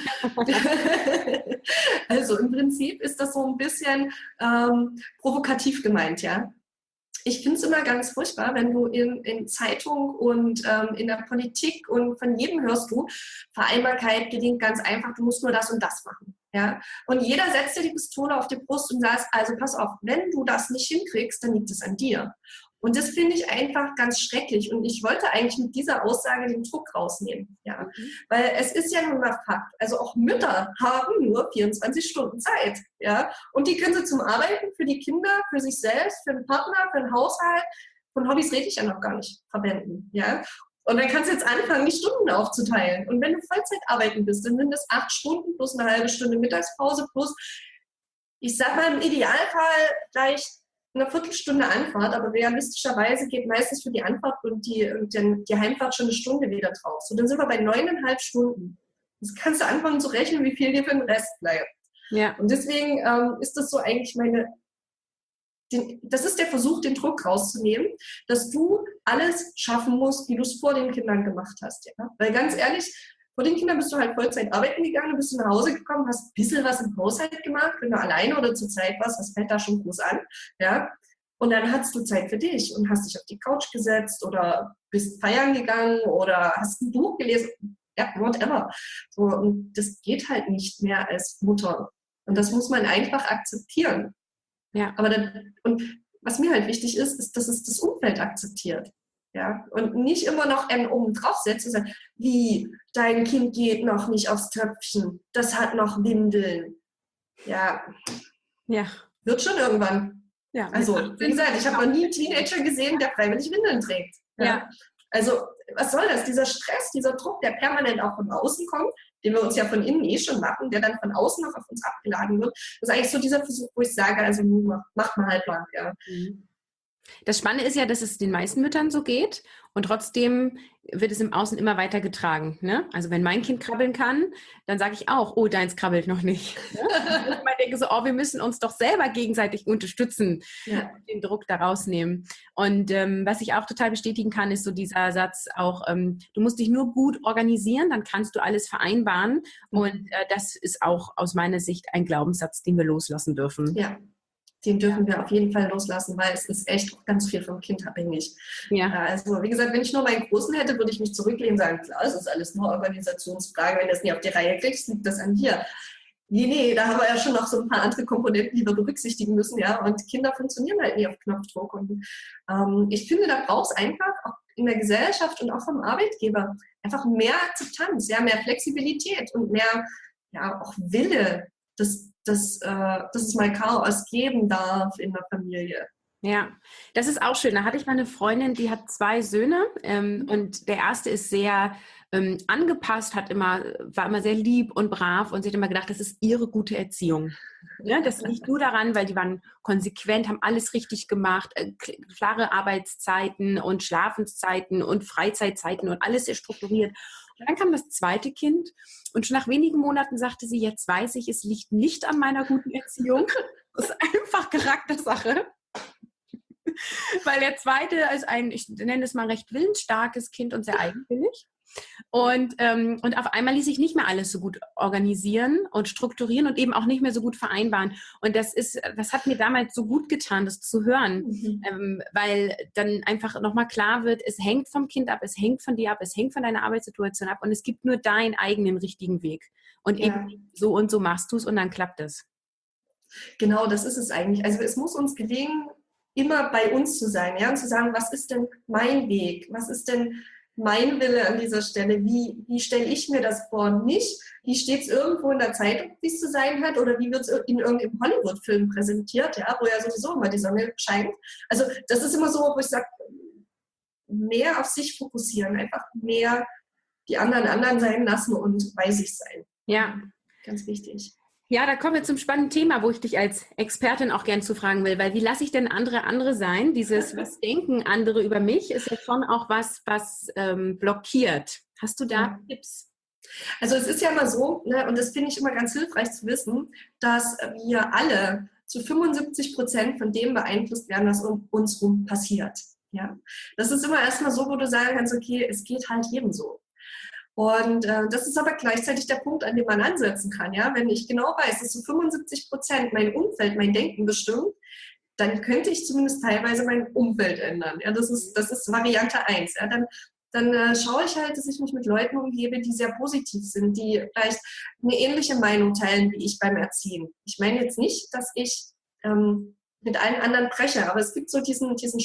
Also im Prinzip ist das so ein bisschen ähm, provokativ gemeint, ja. Ich finde es immer ganz furchtbar, wenn du in, in Zeitung und ähm, in der Politik und von jedem hörst du, Vereinbarkeit gelingt ganz einfach, du musst nur das und das machen. Ja? Und jeder setzt dir die Pistole auf die Brust und sagt, also pass auf, wenn du das nicht hinkriegst, dann liegt es an dir. Und das finde ich einfach ganz schrecklich. Und ich wollte eigentlich mit dieser Aussage den Druck rausnehmen. Ja? Mhm. Weil es ist ja nun mal Fakt. Also auch Mütter haben nur vierundzwanzig Stunden Zeit. Ja? Und die können sie zum Arbeiten, für die Kinder, für sich selbst, für den Partner, für den Haushalt, von Hobbys rede ich ja noch gar nicht, verwenden. Ja? Und dann kannst du jetzt anfangen, die Stunden aufzuteilen. Und wenn du Vollzeit arbeiten bist, dann sind das acht Stunden plus eine halbe Stunde Mittagspause plus, ich sag mal, im Idealfall vielleicht eine Viertelstunde Anfahrt, aber realistischerweise geht meistens für die Anfahrt und die, und den, die Heimfahrt schon eine Stunde wieder drauf. So, dann sind wir bei neuneinhalb Stunden. Jetzt kannst du anfangen zu rechnen, wie viel dir für den Rest bleibt. Ja. Und deswegen ähm, ist das so eigentlich meine, den, das ist der Versuch, den Druck rauszunehmen, dass du alles schaffen musst, wie du es vor den Kindern gemacht hast. Ja? Weil ganz ehrlich, vor den Kindern bist du halt Vollzeit arbeiten gegangen, bist du nach Hause gekommen, hast ein bisschen was im Haushalt gemacht, wenn du alleine oder zur Zeit warst, das fällt da schon groß an, ja. Und dann hattest du Zeit für dich und hast dich auf die Couch gesetzt oder bist feiern gegangen oder hast ein Buch gelesen, ja, whatever. So, und das geht halt nicht mehr als Mutter. Und das muss man einfach akzeptieren. Ja. Aber dann, und was mir halt wichtig ist, ist, dass es das Umfeld akzeptiert. Ja, und nicht immer noch einen oben drauf setzen und sagen, wie, dein Kind geht noch nicht aufs Töpfchen, das hat noch Windeln. Ja, ja. Wird schon irgendwann. Ja, also, wie gesagt, ich habe noch nie einen Teenager gesehen, der freiwillig Windeln trägt. Ja. Ja. Also, was soll das? Dieser Stress, dieser Druck, der permanent auch von außen kommt, den wir uns ja von innen eh schon machen, der dann von außen noch auf uns abgeladen wird, das ist eigentlich so dieser Versuch, wo ich sage, also macht mal halt mal, ja. Mhm. Das Spannende ist ja, dass es den meisten Müttern so geht und trotzdem wird es im Außen immer weiter getragen. Ne? Also wenn mein Kind krabbeln kann, dann sage ich auch, oh, deins krabbelt noch nicht. Ne? Und ich denke so, oh, wir müssen uns doch selber gegenseitig unterstützen, ja. Den Druck da rausnehmen. Und ähm, was ich auch total bestätigen kann, ist so dieser Satz auch, ähm, du musst dich nur gut organisieren, dann kannst du alles vereinbaren. Mhm. Und äh, das ist auch aus meiner Sicht ein Glaubenssatz, den wir loslassen dürfen. Ja. Den dürfen wir auf jeden Fall loslassen, weil es ist echt ganz viel vom Kind abhängig. Ja. Also wie gesagt, wenn ich nur meinen Großen hätte, würde ich mich zurücklehnen und sagen, klar, es ist alles nur Organisationsfrage, wenn du es nie auf die Reihe kriegst, liegt das an dir. Nee, nee, da haben wir ja schon noch so ein paar andere Komponenten, die wir berücksichtigen müssen, ja, und Kinder funktionieren halt nie auf Knopfdruck. Und ähm, ich finde, da braucht es einfach auch in der Gesellschaft und auch vom Arbeitgeber einfach mehr Akzeptanz, ja, mehr Flexibilität und mehr, ja, auch Wille, das Dass, äh, dass es mal Chaos geben darf in der Familie. Ja, das ist auch schön. Da hatte ich mal eine Freundin, die hat zwei Söhne ähm, und der erste ist sehr ähm, angepasst, hat immer, war immer sehr lieb und brav und sie hat immer gedacht, das ist ihre gute Erziehung. Ja, das liegt nur daran, weil die waren konsequent, haben alles richtig gemacht, äh, klare Arbeitszeiten und Schlafenszeiten und Freizeitzeiten und alles sehr strukturiert. Und dann kam das zweite Kind und schon nach wenigen Monaten sagte sie, jetzt weiß ich, es liegt nicht an meiner guten Erziehung. Das ist einfach Charaktersache. Weil der zweite ist ein, ich nenne es mal recht willensstarkes Kind und sehr eigenwillig. Und, ähm, und auf einmal ließ sich nicht mehr alles so gut organisieren und strukturieren und eben auch nicht mehr so gut vereinbaren. Und das ist, das hat mir damals so gut getan, das zu hören, mhm. ähm, weil dann einfach nochmal klar wird, es hängt vom Kind ab, es hängt von dir ab, es hängt von deiner Arbeitssituation ab und es gibt nur deinen eigenen richtigen Weg. Und ja. eben so und so machst du es und dann klappt es. Genau, das ist es eigentlich. Also es muss uns gelingen, immer bei uns zu sein, ja, und zu sagen, was ist denn mein Weg? Was ist denn mein Wille an dieser Stelle? Wie, wie stelle ich mir das vor? Nicht, wie steht es irgendwo in der Zeitung, wie es zu sein hat, oder wie wird es in irgendeinem Hollywood-Film präsentiert, ja, wo ja sowieso immer die Sonne scheint. Also das ist immer so, wo ich sage, mehr auf sich fokussieren, einfach mehr die anderen anderen sein lassen und bei sich sein. Ja. Ganz wichtig. Ja, da kommen wir zum spannenden Thema, wo ich dich als Expertin auch gern zu fragen will, weil wie lasse ich denn andere andere sein? Dieses, was denken andere über mich, ist ja schon auch was, was ähm, blockiert. Hast du da ja. Tipps? Also es ist ja immer so, ne, und das finde ich immer ganz hilfreich zu wissen, dass wir alle zu fünfundsiebzig Prozent von dem beeinflusst werden, was um uns rum passiert. Ja? Das ist immer erstmal so, wo du sagen kannst, okay, es geht halt jedem so. Und äh, das ist aber gleichzeitig der Punkt, an dem man ansetzen kann. Ja? Wenn ich genau weiß, dass zu fünfundsiebzig Prozent mein Umfeld, mein Denken bestimmt, dann könnte ich zumindest teilweise mein Umfeld ändern. Ja? Das ist, das ist Variante eins. Ja? Dann, dann äh, schaue ich halt, dass ich mich mit Leuten umgebe, die sehr positiv sind, die vielleicht eine ähnliche Meinung teilen wie ich beim Erziehen. Ich meine jetzt nicht, dass ich ähm, mit allen anderen breche, aber es gibt so diesen, diesen Spruch,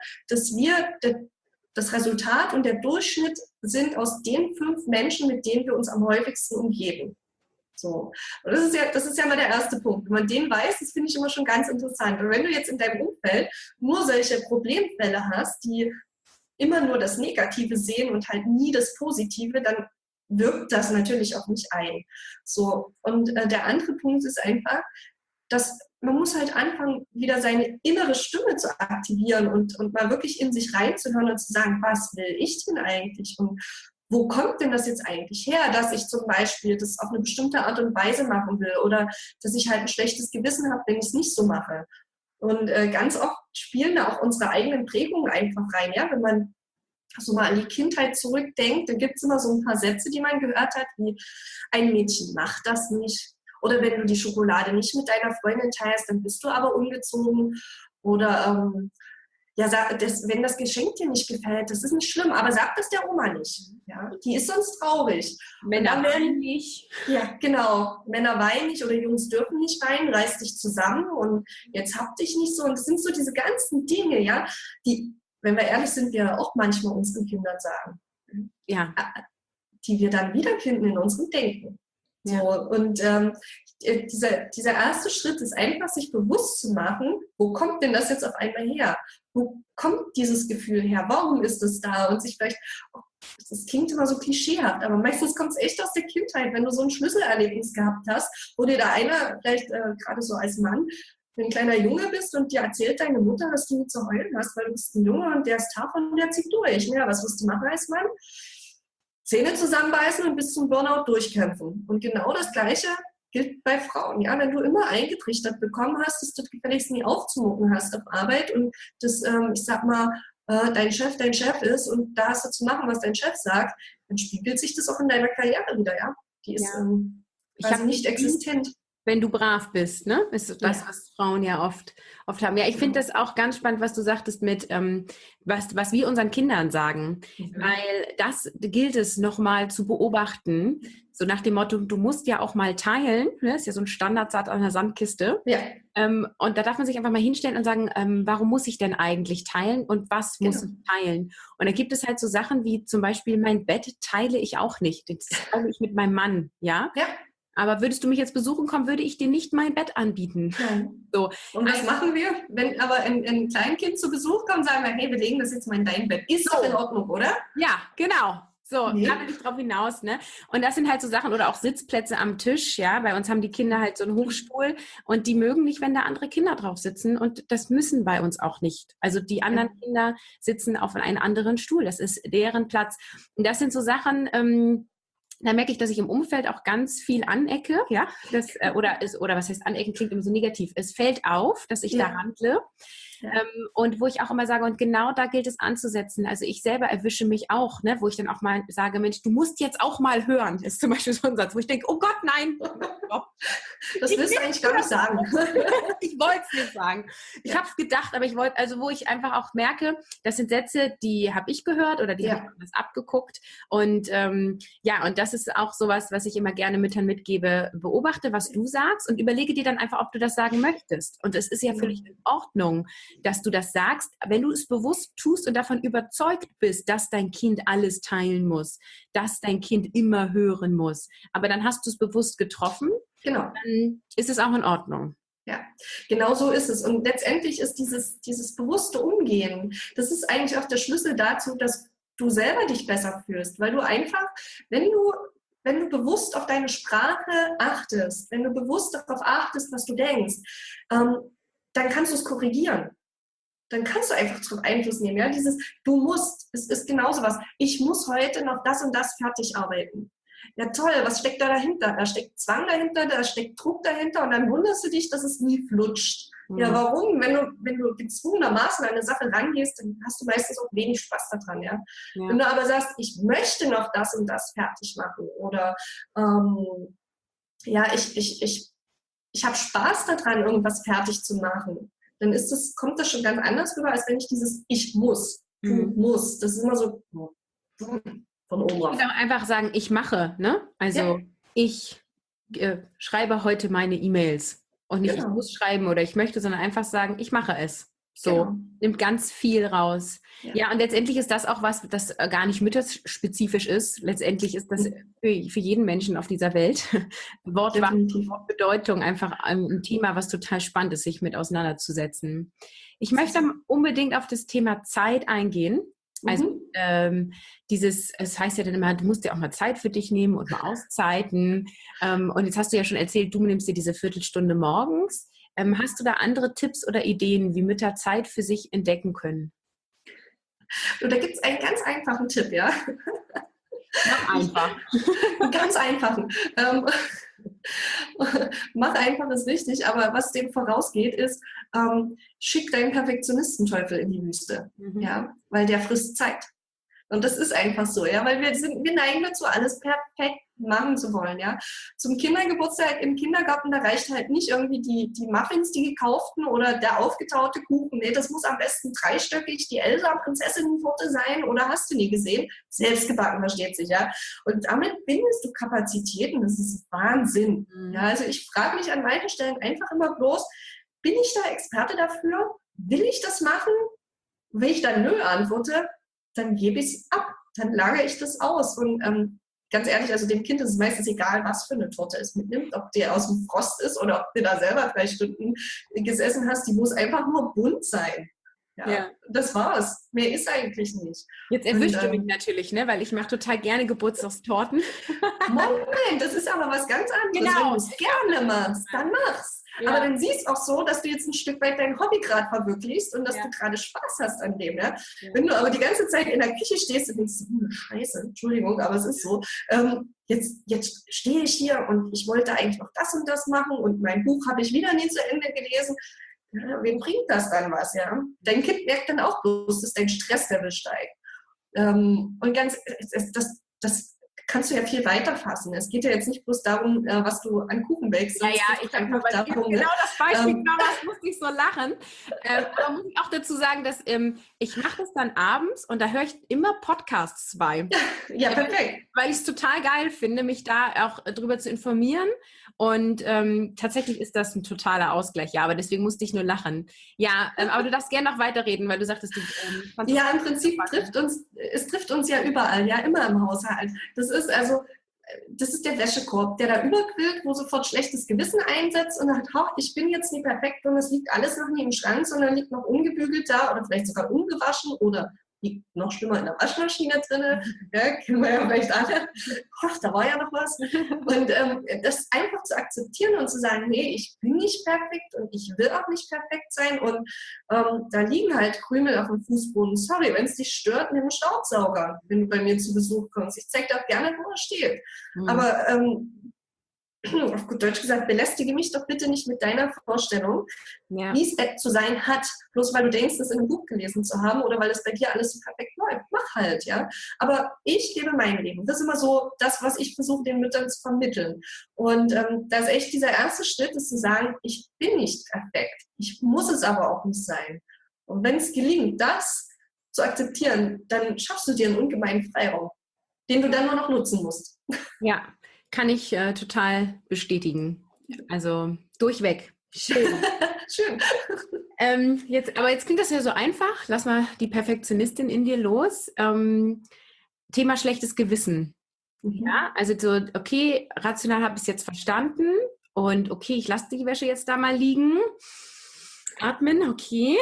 dass wir de, das Resultat und der Durchschnitt sind aus den fünf Menschen, mit denen wir uns am häufigsten umgeben. So. Und das ist ja, das ist ja mal der erste Punkt. Wenn man den weiß, das finde ich immer schon ganz interessant. Und wenn du jetzt in deinem Umfeld nur solche Problemfälle hast, die immer nur das Negative sehen und halt nie das Positive, dann wirkt das natürlich auch nicht ein. So. Und äh, der andere Punkt ist einfach, dass man muss halt anfangen, wieder seine innere Stimme zu aktivieren und, und mal wirklich in sich reinzuhören und zu sagen, was will ich denn eigentlich? Und wo kommt denn das jetzt eigentlich her, dass ich zum Beispiel das auf eine bestimmte Art und Weise machen will oder dass ich halt ein schlechtes Gewissen habe, wenn ich es nicht so mache. Und äh, ganz oft spielen da auch unsere eigenen Prägungen einfach rein. Ja? Wenn man so mal an die Kindheit zurückdenkt, dann gibt es immer so ein paar Sätze, die man gehört hat, wie ein Mädchen macht das nicht. Oder wenn du die Schokolade nicht mit deiner Freundin teilst, dann bist du aber ungezogen. Oder ähm, ja, das, wenn das Geschenk dir nicht gefällt, das ist nicht schlimm, aber sag das der Oma nicht. Ja? Die ist sonst traurig. Männer weinen nicht. Ja, genau. Männer weinen nicht oder Jungs dürfen nicht weinen, reiß dich zusammen und jetzt hab dich nicht so. Und das sind so diese ganzen Dinge, ja, die, wenn wir ehrlich sind, wir auch manchmal unseren Kindern sagen. Ja. Die wir dann wiederfinden in unserem Denken. So, ja. Und ähm, dieser, dieser erste Schritt ist einfach, sich bewusst zu machen, wo kommt denn das jetzt auf einmal her? Wo kommt dieses Gefühl her? Warum ist es da? Und sich vielleicht, oh, das klingt immer so klischeehaft, aber meistens kommt es echt aus der Kindheit, wenn du so ein Schlüsselerlebnis gehabt hast, wo dir da einer, vielleicht äh, gerade so als Mann, ein kleiner Junge bist und dir erzählt deine Mutter, dass du nie zu heulen hast, weil du bist ein Junge und der ist tough und der zieht durch. Ja, was wirst du machen als Mann? Zähne zusammenbeißen und bis zum Burnout durchkämpfen. Und genau das Gleiche gilt bei Frauen. Ja, wenn du immer eingetrichtert bekommen hast, dass du gefälligst nie aufzumucken hast auf Arbeit und dass, ähm, ich sag mal, äh, dein Chef dein Chef ist und da hast du zu machen, was dein Chef sagt, dann spiegelt sich das auch in deiner Karriere wieder, ja. Die ist ja. ähm, quasi nicht existent. Wenn du brav bist, ne? Ist das, ja. was Frauen ja oft, oft haben. Ja, ich finde das auch ganz spannend, was du sagtest mit, ähm, was, was wir unseren Kindern sagen. Mhm. Weil das gilt es nochmal zu beobachten. So nach dem Motto, du musst ja auch mal teilen. Ne? Ist ja so ein Standardsatz an der Sandkiste. Ja. Ähm, und da darf man sich einfach mal hinstellen und sagen, ähm, warum muss ich denn eigentlich teilen und was genau. muss ich teilen? Und da gibt es halt so Sachen wie zum Beispiel mein Bett teile ich auch nicht. Das teile ich mit meinem Mann, ja? Ja. Aber würdest du mich jetzt besuchen kommen, würde ich dir nicht mein Bett anbieten. Nein. So. Und was also, machen wir? Wenn aber ein, ein Kleinkind zu Besuch kommt, sagen wir, hey, wir legen das jetzt mal in dein Bett. Ist so. Doch in Ordnung, oder? Ja, genau. So, nee. Da will ich drauf hinaus, ne? Und das sind halt so Sachen, oder auch Sitzplätze am Tisch, ja. Bei uns haben die Kinder halt so einen Hochstuhl und die mögen nicht, wenn da andere Kinder drauf sitzen und das müssen bei uns auch nicht. Also die anderen ja. Kinder sitzen auf einem anderen Stuhl. Das ist deren Platz. Und das sind so Sachen, ähm, da merke ich, dass ich im Umfeld auch ganz viel anecke, ja, das, äh, oder ist, oder was heißt anecken, klingt immer so negativ. Es fällt auf, dass ich ja. da handle. Ja. Ähm, und wo ich auch immer sage, und genau da gilt es anzusetzen. Also ich selber erwische mich auch, ne, wo ich dann auch mal sage, Mensch, du musst jetzt auch mal hören. Das ist zum Beispiel so ein Satz, wo ich denke, oh Gott, nein. Das ich willst du eigentlich gar nicht sagen. Ich wollte es nicht sagen. Ich ja. habe es gedacht, aber ich wollte, also wo ich einfach auch merke, das sind Sätze, die habe ich gehört oder die ja. habe ich abgeguckt. Und ähm, ja, und das ist auch sowas, was ich immer gerne Müttern mitgebe. Beobachte, was du sagst und überlege dir dann einfach, ob du das sagen möchtest. Und es ist ja völlig in Ordnung, dass du das sagst, wenn du es bewusst tust und davon überzeugt bist, dass dein Kind alles teilen muss, dass dein Kind immer hören muss. Aber dann hast du es bewusst getroffen, genau. Dann ist es auch in Ordnung. Ja, genau so ist es. Und letztendlich ist dieses, dieses bewusste Umgehen, das ist eigentlich auch der Schlüssel dazu, dass du selber dich besser fühlst, weil du einfach, wenn du wenn du bewusst auf deine Sprache achtest, wenn du bewusst darauf achtest, was du denkst, ähm, dann kannst du es korrigieren. Dann kannst du einfach darauf Einfluss nehmen. Ja? Dieses du musst, es ist genauso was. Ich muss heute noch das und das fertig arbeiten. Ja toll, was steckt da dahinter? Da steckt Zwang dahinter, da steckt Druck dahinter und dann wunderst du dich, dass es nie flutscht. Mhm. Ja, warum? Wenn du, wenn du gezwungenermaßen an eine Sache rangehst, dann hast du meistens auch wenig Spaß daran. Ja? Ja. Wenn du aber sagst, ich möchte noch das und das fertig machen oder ähm, ja, ich, ich, ich, ich habe Spaß daran, irgendwas fertig zu machen, dann ist das, kommt das schon ganz anders rüber, als wenn ich dieses Ich muss, du mhm. musst. Das ist immer so von oben rauf. Ich kann auch einfach sagen, ich mache, ne? Also ja. ich äh, schreibe heute meine E-Mails und nicht genau. ich muss schreiben oder ich möchte, sondern einfach sagen, ich mache es. So, Genau. nimmt ganz viel raus. Ja. Ja, und letztendlich ist das auch was, das äh, gar nicht mütterspezifisch ist. Letztendlich ist das Mhm. für, für jeden Menschen auf dieser Welt Wortwahl, Definitiv. Wortbedeutung einfach ein, ein Thema, was total spannend ist, sich mit auseinanderzusetzen. Ich möchte unbedingt auf das Thema Zeit eingehen. Also Mhm. ähm, dieses, es heißt ja dann immer, du musst dir auch mal Zeit für dich nehmen und mal Auszeiten. Ähm, und jetzt hast du ja schon erzählt, du nimmst dir diese Viertelstunde morgens. Ähm, hast du da andere Tipps oder Ideen, wie Mütter Zeit für sich entdecken können? Und da gibt es einen ganz einfachen Tipp, ja. Mach einfach. Einen ganz einfachen. Ähm, mach einfach ist wichtig, aber was dem vorausgeht, ist, ähm, schick deinen Perfektionistenteufel in die Wüste. Mhm. Ja, weil der frisst Zeit. Und das ist einfach so, ja, weil wir sind, wir neigen dazu, alles perfekt machen zu wollen, ja. Zum Kindergeburtstag im Kindergarten, da reicht halt nicht irgendwie die, die Muffins, die gekauften oder der aufgetaute Kuchen. Nee, das muss am besten dreistöckig die Elsa-Prinzessinnentorte sein oder hast du nie gesehen? Selbstgebacken, versteht sich, ja. Und damit bindest du Kapazitäten, das ist Wahnsinn. Mhm. Ja, also ich frage mich an manchen Stellen einfach immer bloß, bin ich da Experte dafür? Will ich das machen? Wenn ich dann nö antworte, dann gebe ich es ab, dann lagere ich das aus. Und ähm, ganz ehrlich, also dem Kind ist es meistens egal, was für eine Torte es mitnimmt, ob die aus dem Frost ist oder ob du da selber drei Stunden gesessen hast, die muss einfach nur bunt sein. Ja, Ja. das war's. Mehr ist eigentlich nicht. Jetzt erwischst Und, du mich ähm, natürlich, ne? Weil ich mache total gerne Geburtstagstorten. Moment, das ist aber was ganz anderes. Genau. Wenn du es gerne machst, dann mach's. Ja. Aber dann siehst auch so, dass du jetzt ein Stück weit dein Hobby gerade verwirklichst und dass Ja. du gerade Spaß hast an dem. Ja? Ja. Wenn du aber die ganze Zeit in der Küche stehst und denkst, hm, Scheiße, Entschuldigung, aber es ist so, ähm, jetzt, jetzt stehe ich hier und ich wollte eigentlich noch das und das machen und mein Buch habe ich wieder nie zu Ende gelesen. Ja, wem bringt das dann was? Ja? Dein Kind merkt dann auch bloß, dass dein Stresslevel steigt. Ähm, und ganz, das, das, das kannst du ja viel weiter fassen. Es geht ja jetzt nicht bloß darum, äh, was du an Kuchen bakst. Ja, ja, es geht ich habe einfach darum, genau das Beispiel ähm, genommen, das musste ich so lachen. Ähm, aber muss ich auch dazu sagen, dass ähm, ich mache das dann abends und da höre ich immer Podcasts bei. ja, perfekt. Weil ich es total geil finde, mich da auch drüber zu informieren. Und ähm, tatsächlich ist das ein totaler Ausgleich, ja, aber deswegen musste ich nur lachen. Ja, ähm, aber du darfst gerne noch weiterreden, weil du sagtest, du ähm, fandst Ja, im das Prinzip spannend. trifft uns, es trifft uns ja überall, ja, immer im Haushalt. Das ist also, das ist der Wäschekorb, der da überquillt, wo sofort schlechtes Gewissen einsetzt und sagt, ha, ich bin jetzt nicht perfekt und es liegt alles noch nie im Schrank, sondern liegt noch ungebügelt da oder vielleicht sogar ungewaschen oder liegt noch schlimmer in der Waschmaschine drin. Ja, kennen wir ja vielleicht alle. Ach, da war ja noch was. Und ähm, das einfach zu akzeptieren und zu sagen, nee, ich bin nicht perfekt und ich will auch nicht perfekt sein. Und ähm, da liegen halt Krümel auf dem Fußboden. Sorry, wenn es dich stört, nimm einen Staubsauger, wenn du bei mir zu Besuch kommst. Ich zeige dir auch gerne, wo er steht. Mhm. Aber ähm, auf gut Deutsch gesagt, belästige mich doch bitte nicht mit deiner Vorstellung, Ja. wie es zu sein hat, bloß weil du denkst, es in einem Buch gelesen zu haben oder weil es bei dir alles so perfekt läuft. Mach halt, ja. Aber ich lebe mein Leben. Das ist immer so das, was ich versuche, den Müttern zu vermitteln. Und ähm, da ist echt dieser erste Schritt, ist zu sagen, ich bin nicht perfekt. Ich muss es aber auch nicht sein. Und wenn es gelingt, das zu akzeptieren, dann schaffst du dir einen ungemeinen Freiraum, den du dann nur noch nutzen musst. Ja, kann ich äh, total bestätigen. Also durchweg. Schön. Schön. Ähm, jetzt, aber jetzt klingt das ja so einfach. Lass mal die Perfektionistin in dir los. Ähm, Thema schlechtes Gewissen. Mhm. Ja, also so, okay, rational habe ich es jetzt verstanden und okay, ich lasse die Wäsche jetzt da mal liegen. Atmen, okay.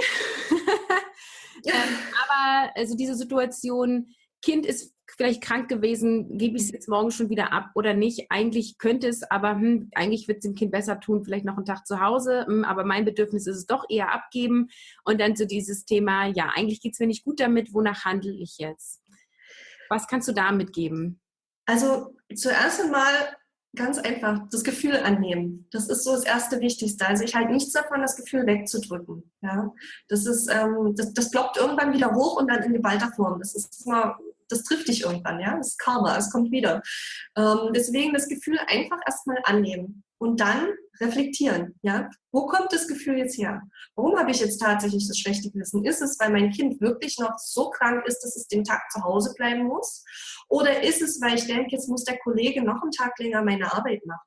ähm, aber also diese Situation, Kind ist vielleicht krank gewesen, gebe ich es jetzt morgen schon wieder ab oder nicht? Eigentlich könnte es, aber hm, eigentlich wird es dem Kind besser tun, vielleicht noch einen Tag zu Hause, hm, aber mein Bedürfnis ist es doch eher abgeben. Und dann so dieses Thema, ja, eigentlich geht es mir nicht gut damit, wonach handle ich jetzt? Was kannst du da mitgeben? Also zuerst einmal ganz einfach das Gefühl annehmen. Das ist so das erste Wichtigste. Also ich halte nichts davon, das Gefühl wegzudrücken. Ja, das ist, ähm, das, das ploppt irgendwann wieder hoch und dann in geballter Form. Das ist immer, das trifft dich irgendwann. Ja, das ist Karma, es kommt wieder. Ähm, deswegen das Gefühl einfach erstmal annehmen und dann reflektieren. Ja, wo kommt das Gefühl jetzt her? Warum habe ich jetzt tatsächlich das schlechte Gewissen? Ist es, weil mein Kind wirklich noch so krank ist, dass es den Tag zu Hause bleiben muss? Oder ist es, weil ich denke, jetzt muss der Kollege noch einen Tag länger meine Arbeit machen?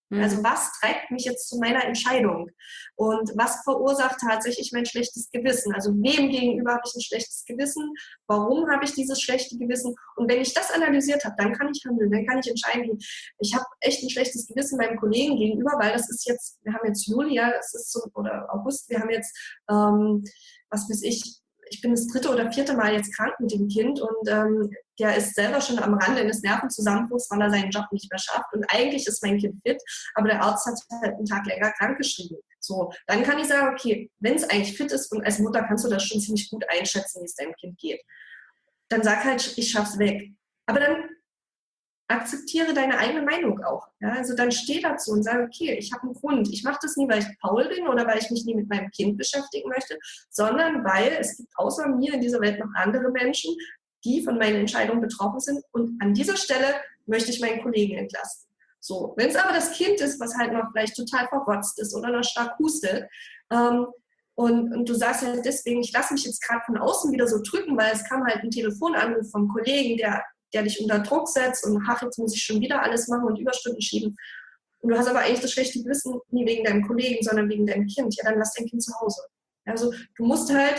Also Mhm. was treibt mich jetzt zu meiner Entscheidung? Und was verursacht tatsächlich mein schlechtes Gewissen? Also wem gegenüber habe ich ein schlechtes Gewissen? Warum habe ich dieses schlechte Gewissen? Und wenn ich das analysiert habe, dann kann ich handeln, dann kann ich entscheiden. Ich habe echt ein schlechtes Gewissen meinem Kollegen gegenüber, weil das ist jetzt, wir haben jetzt Juli, ja, es ist so, oder August, wir haben jetzt, ähm, was weiß ich, ich bin das dritte oder vierte Mal jetzt krank mit dem Kind und ähm, der ist selber schon am Rande eines Nervenzusammenbruchs, weil er seinen Job nicht mehr schafft. Und eigentlich ist mein Kind fit, aber der Arzt hat halt einen Tag länger krankgeschrieben. So, dann kann ich sagen, okay, wenn es eigentlich fit ist und als Mutter kannst du das schon ziemlich gut einschätzen, wie es deinem Kind geht. Dann sag halt, ich schaff's weg. Aber dann akzeptiere deine eigene Meinung auch. Ja? Also dann steh dazu und sage, okay, ich habe einen Grund. Ich mache das nie, weil ich faul bin oder weil ich mich nie mit meinem Kind beschäftigen möchte, sondern weil es gibt außer mir in dieser Welt noch andere Menschen, die von meinen Entscheidungen betroffen sind. Und an dieser Stelle möchte ich meinen Kollegen entlasten. So, wenn es aber das Kind ist, was halt noch vielleicht total verrotzt ist oder noch stark hustet, ähm, und, und du sagst ja deswegen, ich lasse mich jetzt gerade von außen wieder so drücken, weil es kam halt ein Telefonanruf vom Kollegen, der der dich unter Druck setzt und ach, jetzt muss ich schon wieder alles machen und Überstunden schieben. Und du hast aber eigentlich das schlechte Gewissen nie wegen deinem Kollegen, sondern wegen deinem Kind. Ja, dann lass dein Kind zu Hause. Also du musst halt,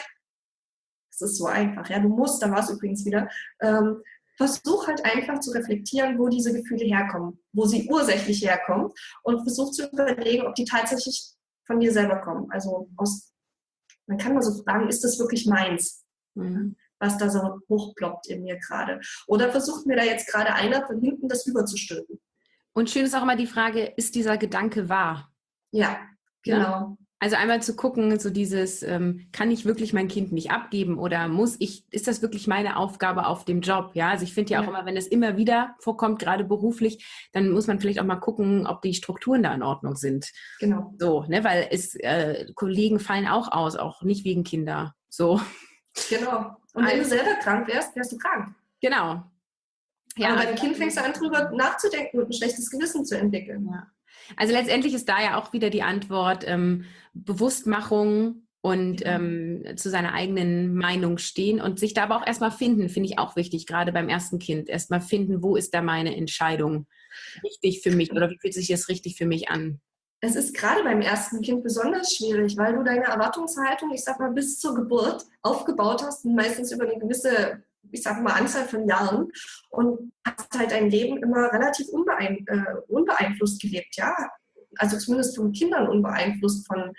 es ist so einfach, ja, du musst, da war es übrigens wieder, ähm, versuch halt einfach zu reflektieren, wo diese Gefühle herkommen, wo sie ursächlich herkommen und versuch zu überlegen, ob die tatsächlich von dir selber kommen. Also aus, man kann mal so fragen, ist das wirklich meins? Mhm. Was da so hochploppt in mir gerade. Oder versucht mir da jetzt gerade einer von hinten das überzustülpen. Und schön ist auch immer die Frage, ist dieser Gedanke wahr? Ja, Ne? genau. Also einmal zu gucken, so dieses, ähm, kann ich wirklich mein Kind nicht abgeben oder muss ich, ist das wirklich meine Aufgabe auf dem Job? Ja, also ich finde ja auch Ja. immer, wenn es immer wieder vorkommt, gerade beruflich, dann muss man vielleicht auch mal gucken, ob die Strukturen da in Ordnung sind. Genau. So, ne, weil es, äh, Kollegen fallen auch aus, auch nicht wegen Kinder. So. Genau. Und wenn du Also, selber krank wärst, wärst du krank. genau. Ja, Aber also, beim Kind fängst du an, drüber nachzudenken und ein schlechtes Gewissen zu entwickeln. ja. Also letztendlich ist da ja auch wieder die Antwort ähm, Bewusstmachung und Genau. ähm, zu seiner eigenen Meinung stehen und sich da aber auch erstmal finden, finde ich auch wichtig, gerade beim ersten Kind. Erstmal finden, wo ist da meine Entscheidung richtig für mich oder wie fühlt sich das richtig für mich an? Es ist gerade beim ersten Kind besonders schwierig, weil du deine Erwartungshaltung, ich sag mal, bis zur Geburt aufgebaut hast, meistens über eine gewisse, ich sag mal, Anzahl von Jahren und hast halt dein Leben immer relativ unbeein, äh, unbeeinflusst gelebt, ja. Also zumindest von Kindern unbeeinflusst, von,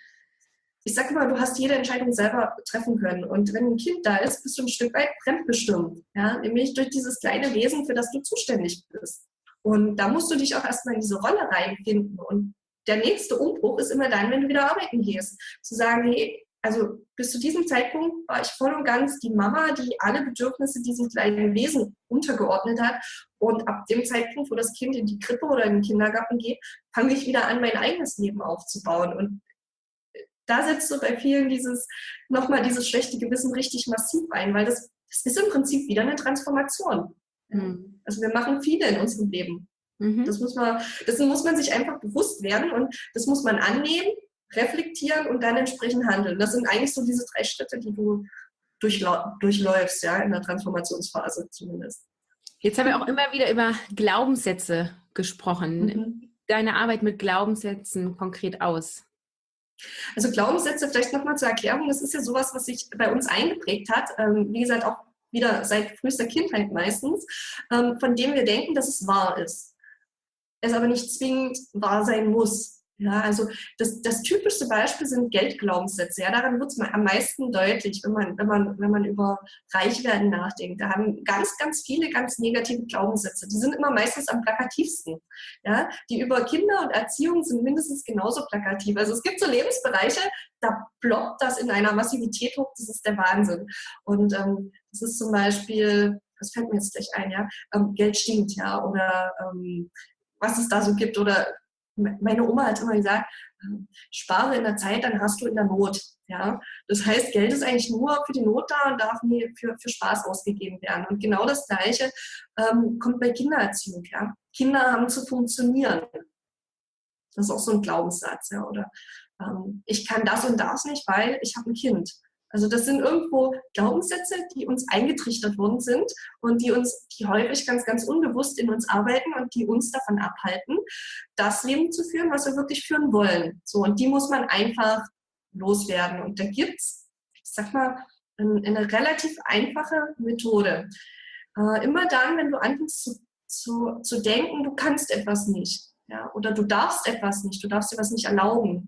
ich sag mal, du hast jede Entscheidung selber treffen können. Und wenn ein Kind da ist, bist du ein Stück weit fremdbestimmt, ja, nämlich durch dieses kleine Wesen, für das du zuständig bist. Und da musst du dich auch erstmal in diese Rolle reinfinden. Und der nächste Umbruch ist immer dann, wenn du wieder arbeiten gehst. Zu sagen, hey, also bis zu diesem Zeitpunkt war ich voll und ganz die Mama, die alle Bedürfnisse diesem kleinen Wesen untergeordnet hat. Und ab dem Zeitpunkt, wo das Kind in die Krippe oder in den Kindergarten geht, fange ich wieder an, mein eigenes Leben aufzubauen. Und da setzt so bei vielen dieses, nochmal dieses schlechte Gewissen richtig massiv ein, weil das, das ist im Prinzip wieder eine Transformation. Mhm. Also wir machen viele in unserem Leben. Mhm. Das muss man, dessen muss man sich einfach bewusst werden und das muss man annehmen, reflektieren und dann entsprechend handeln. Das sind eigentlich so diese drei Schritte, die du durchläufst, ja, in der Transformationsphase zumindest. Jetzt haben wir auch immer wieder über Glaubenssätze gesprochen. Mhm. Wie sieht deine Arbeit mit Glaubenssätzen konkret aus? Also Glaubenssätze, vielleicht nochmal zur Erklärung, das ist ja sowas, was sich bei uns eingeprägt hat, ähm, wie gesagt, auch wieder seit frühester Kindheit meistens, ähm, von dem wir denken, dass es wahr ist. Es aber nicht zwingend wahr sein muss. Ja, also das, das typischste Beispiel sind Geldglaubenssätze. Ja, daran wird es am meisten deutlich, wenn man, wenn man, wenn man über Reichwerden nachdenkt. Da haben ganz, ganz viele ganz negative Glaubenssätze. Die sind immer meistens am plakativsten. Ja, die über Kinder und Erziehung sind mindestens genauso plakativ. Also es gibt so Lebensbereiche, da ploppt das in einer Massivität hoch. Das ist der Wahnsinn. Und ähm, das ist zum Beispiel, das fällt mir jetzt gleich ein, ja, ähm, Geld stinkt, ja, oder ähm, was es da so gibt. Oder meine Oma hat immer gesagt, spare in der Zeit, dann hast du in der Not. Ja? Das heißt, Geld ist eigentlich nur für die Not da und darf nie für, für Spaß ausgegeben werden. Und genau das Gleiche ähm, kommt bei Kindererziehung. Ja? Kinder haben zu funktionieren. Das ist auch so ein Glaubenssatz. Ja? Oder ähm, ich kann das und das nicht, weil ich habe ein Kind. Also das sind irgendwo Glaubenssätze, die uns eingetrichtert worden sind und die uns, die häufig ganz, ganz unbewusst in uns arbeiten und die uns davon abhalten, das Leben zu führen, was wir wirklich führen wollen. So, und die muss man einfach loswerden. Und da gibt's, ich sag mal, eine relativ einfache Methode. Äh, immer dann, wenn du anfängst zu, zu, zu denken, du kannst etwas nicht, ja, oder du darfst etwas nicht, du darfst dir was nicht erlauben.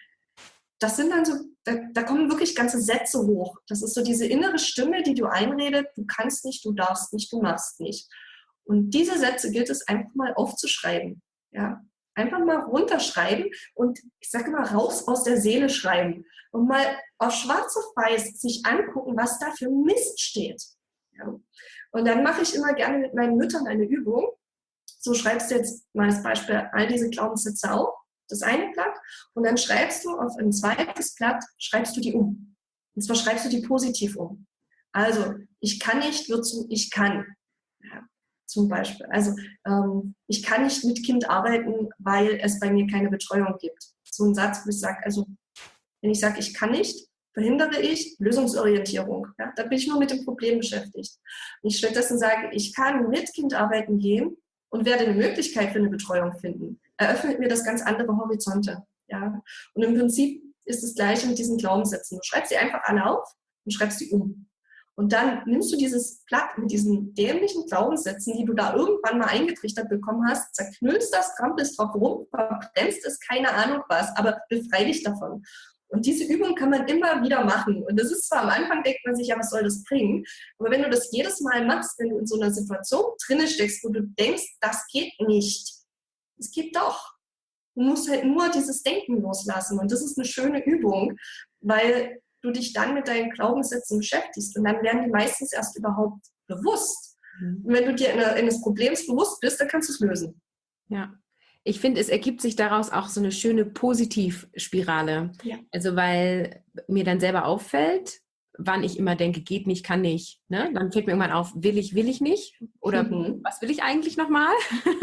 Das sind dann so, da, da kommen wirklich ganze Sätze hoch. Das ist so diese innere Stimme, die du einredet, du kannst nicht, du darfst nicht, du machst nicht. Und diese Sätze gilt es einfach mal aufzuschreiben. Ja? Einfach mal runterschreiben und ich sage immer raus aus der Seele schreiben und mal auf schwarz auf weiß sich angucken, was da für Mist steht. Ja? Und dann mache ich immer gerne mit meinen Müttern eine Übung. So schreibst du jetzt mal als Beispiel all diese Glaubenssätze auf, das eine Blatt, und dann schreibst du auf ein zweites Blatt, schreibst du die um. Und zwar schreibst du die positiv um. Also, ich kann nicht, wird zu ich kann. Ja, zum Beispiel. Also, ähm, ich kann nicht mit Kind arbeiten, weil es bei mir keine Betreuung gibt. So ein Satz, wo ich sage, also, wenn ich sage, ich kann nicht, verhindere ich Lösungsorientierung. Ja, da bin ich nur mit dem Problem beschäftigt. Und ich stattdessen sage, ich kann mit Kind arbeiten gehen und werde eine Möglichkeit für eine Betreuung finden, eröffnet mir das ganz andere Horizonte. Ja? Und im Prinzip ist das Gleiche mit diesen Glaubenssätzen. Du schreibst sie einfach alle auf und schreibst sie um. Und dann nimmst du dieses Blatt mit diesen dämlichen Glaubenssätzen, die du da irgendwann mal eingetrichtert bekommen hast, zerknüllst das, trampelst drauf rum, verbrennst es, keine Ahnung was, aber befrei dich davon. Und diese Übung kann man immer wieder machen. Und das ist zwar am Anfang, denkt man sich, ja, was soll das bringen? Aber wenn du das jedes Mal machst, wenn du in so einer Situation drinne steckst, wo du denkst, das geht nicht, es geht doch. Du musst halt nur dieses Denken loslassen. Und das ist eine schöne Übung, weil du dich dann mit deinen Glaubenssätzen beschäftigst. Und dann werden die meistens erst überhaupt bewusst. Mhm. Und wenn du dir eines Problems bewusst bist, dann kannst du es lösen. Ja. Ich finde, es ergibt sich daraus auch so eine schöne Positivspirale. Ja. Also weil mir dann selber auffällt, wann ich immer denke, geht nicht, kann nicht. Ne? Dann fällt mir irgendwann auf, will ich, will ich nicht? Oder mhm. was will ich eigentlich nochmal?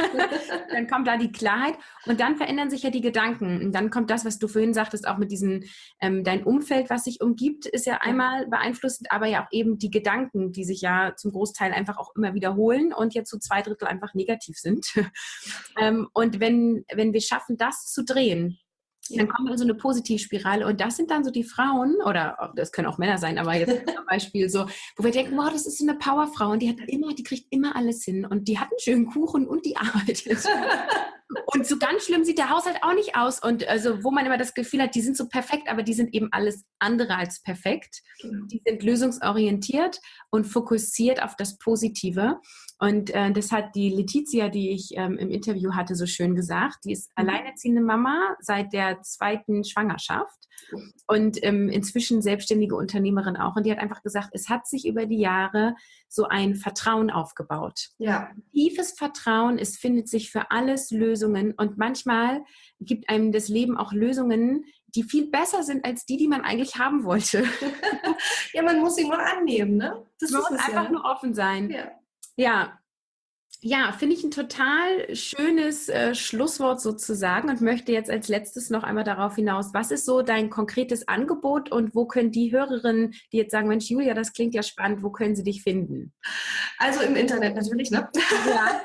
Dann kommt da die Klarheit und dann verändern sich ja die Gedanken. Und dann kommt das, was du vorhin sagtest, auch mit diesem, ähm, dein Umfeld, was sich umgibt, ist ja einmal beeinflussend, aber ja auch eben die Gedanken, die sich ja zum Großteil einfach auch immer wiederholen und jetzt so zwei Drittel einfach negativ sind. ähm, und wenn, wenn wir schaffen, das zu drehen, dann kommen wir in so eine Positivspirale und das sind dann so die Frauen, oder das können auch Männer sein, aber jetzt zum Beispiel so, wo wir denken, wow, das ist so eine Powerfrau und die hat immer, die kriegt immer alles hin und die hat einen schönen Kuchen und die arbeitet. Und so ganz schlimm sieht der Haushalt auch nicht aus und also wo man immer das Gefühl hat, die sind so perfekt, aber die sind eben alles andere als perfekt. Die sind lösungsorientiert und fokussiert auf das Positive. Und äh, das hat die Letizia, die ich ähm, im Interview hatte, so schön gesagt. Die ist alleinerziehende Mama seit der zweiten Schwangerschaft und ähm, inzwischen selbstständige Unternehmerin auch. Und die hat einfach gesagt, es hat sich über die Jahre so ein Vertrauen aufgebaut. Ja. Tiefes Vertrauen, es findet sich für alles Lösungen. Und manchmal gibt einem das Leben auch Lösungen, die viel besser sind als die, die man eigentlich haben wollte. Ja, man muss sie nur annehmen, ne? Das man muss einfach ja. nur offen sein. Ja. Ja, ja, finde ich ein total schönes äh, Schlusswort sozusagen und möchte jetzt als letztes noch einmal darauf hinaus, was ist so dein konkretes Angebot und wo können die Hörerinnen, die jetzt sagen, Mensch, Julia, das klingt ja spannend, wo können sie dich finden? Also im Internet natürlich, ne? Ja.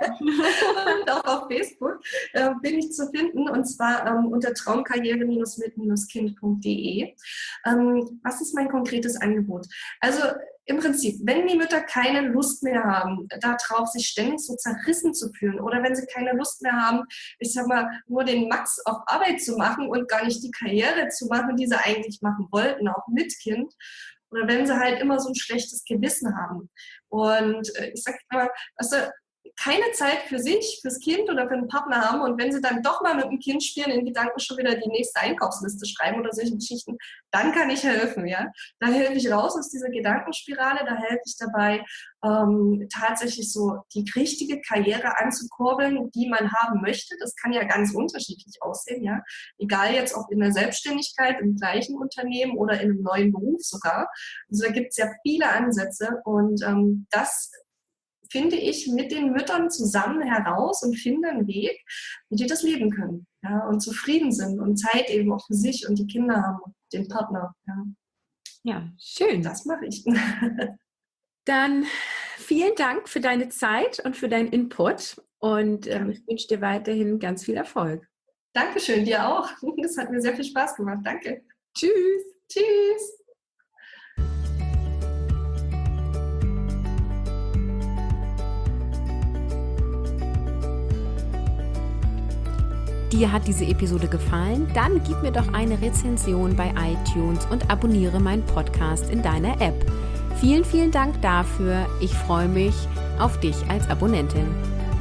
Und auch auf Facebook äh, bin ich zu finden und zwar ähm, unter traumkarriere mit kind punkt de. Ähm, was ist mein konkretes Angebot? Also im Prinzip, wenn die Mütter keine Lust mehr haben, darauf sich ständig so zerrissen zu fühlen oder wenn sie keine Lust mehr haben, ich sag mal, nur den Max auf Arbeit zu machen und gar nicht die Karriere zu machen, die sie eigentlich machen wollten, auch mit Kind, oder wenn sie halt immer so ein schlechtes Gewissen haben. Und ich sag immer, also keine Zeit für sich, fürs Kind oder für einen Partner haben und wenn sie dann doch mal mit dem Kind spielen, in Gedanken schon wieder die nächste Einkaufsliste schreiben oder solche Geschichten, dann kann ich helfen, ja. Da helfe ich raus aus dieser Gedankenspirale, da helfe ich dabei, ähm, tatsächlich so die richtige Karriere anzukurbeln, die man haben möchte. Das kann ja ganz unterschiedlich aussehen, ja. Egal jetzt ob in der Selbstständigkeit, im gleichen Unternehmen oder in einem neuen Beruf sogar. Also da gibt es ja viele Ansätze und ähm, das finde ich mit den Müttern zusammen heraus und finde einen Weg, wie die das leben können, ja, und zufrieden sind und Zeit eben auch für sich und die Kinder haben und den Partner, ja. Ja, schön. Das mache ich. Dann vielen Dank für deine Zeit und für deinen Input und ähm, ich wünsche dir weiterhin ganz viel Erfolg. Dankeschön, dir auch. Das hat mir sehr viel Spaß gemacht. Danke. Tschüss. Tschüss. Dir hat diese Episode gefallen? Dann gib mir doch eine Rezension bei iTunes und abonniere meinen Podcast in deiner App. Vielen, vielen Dank dafür. Ich freue mich auf dich als Abonnentin.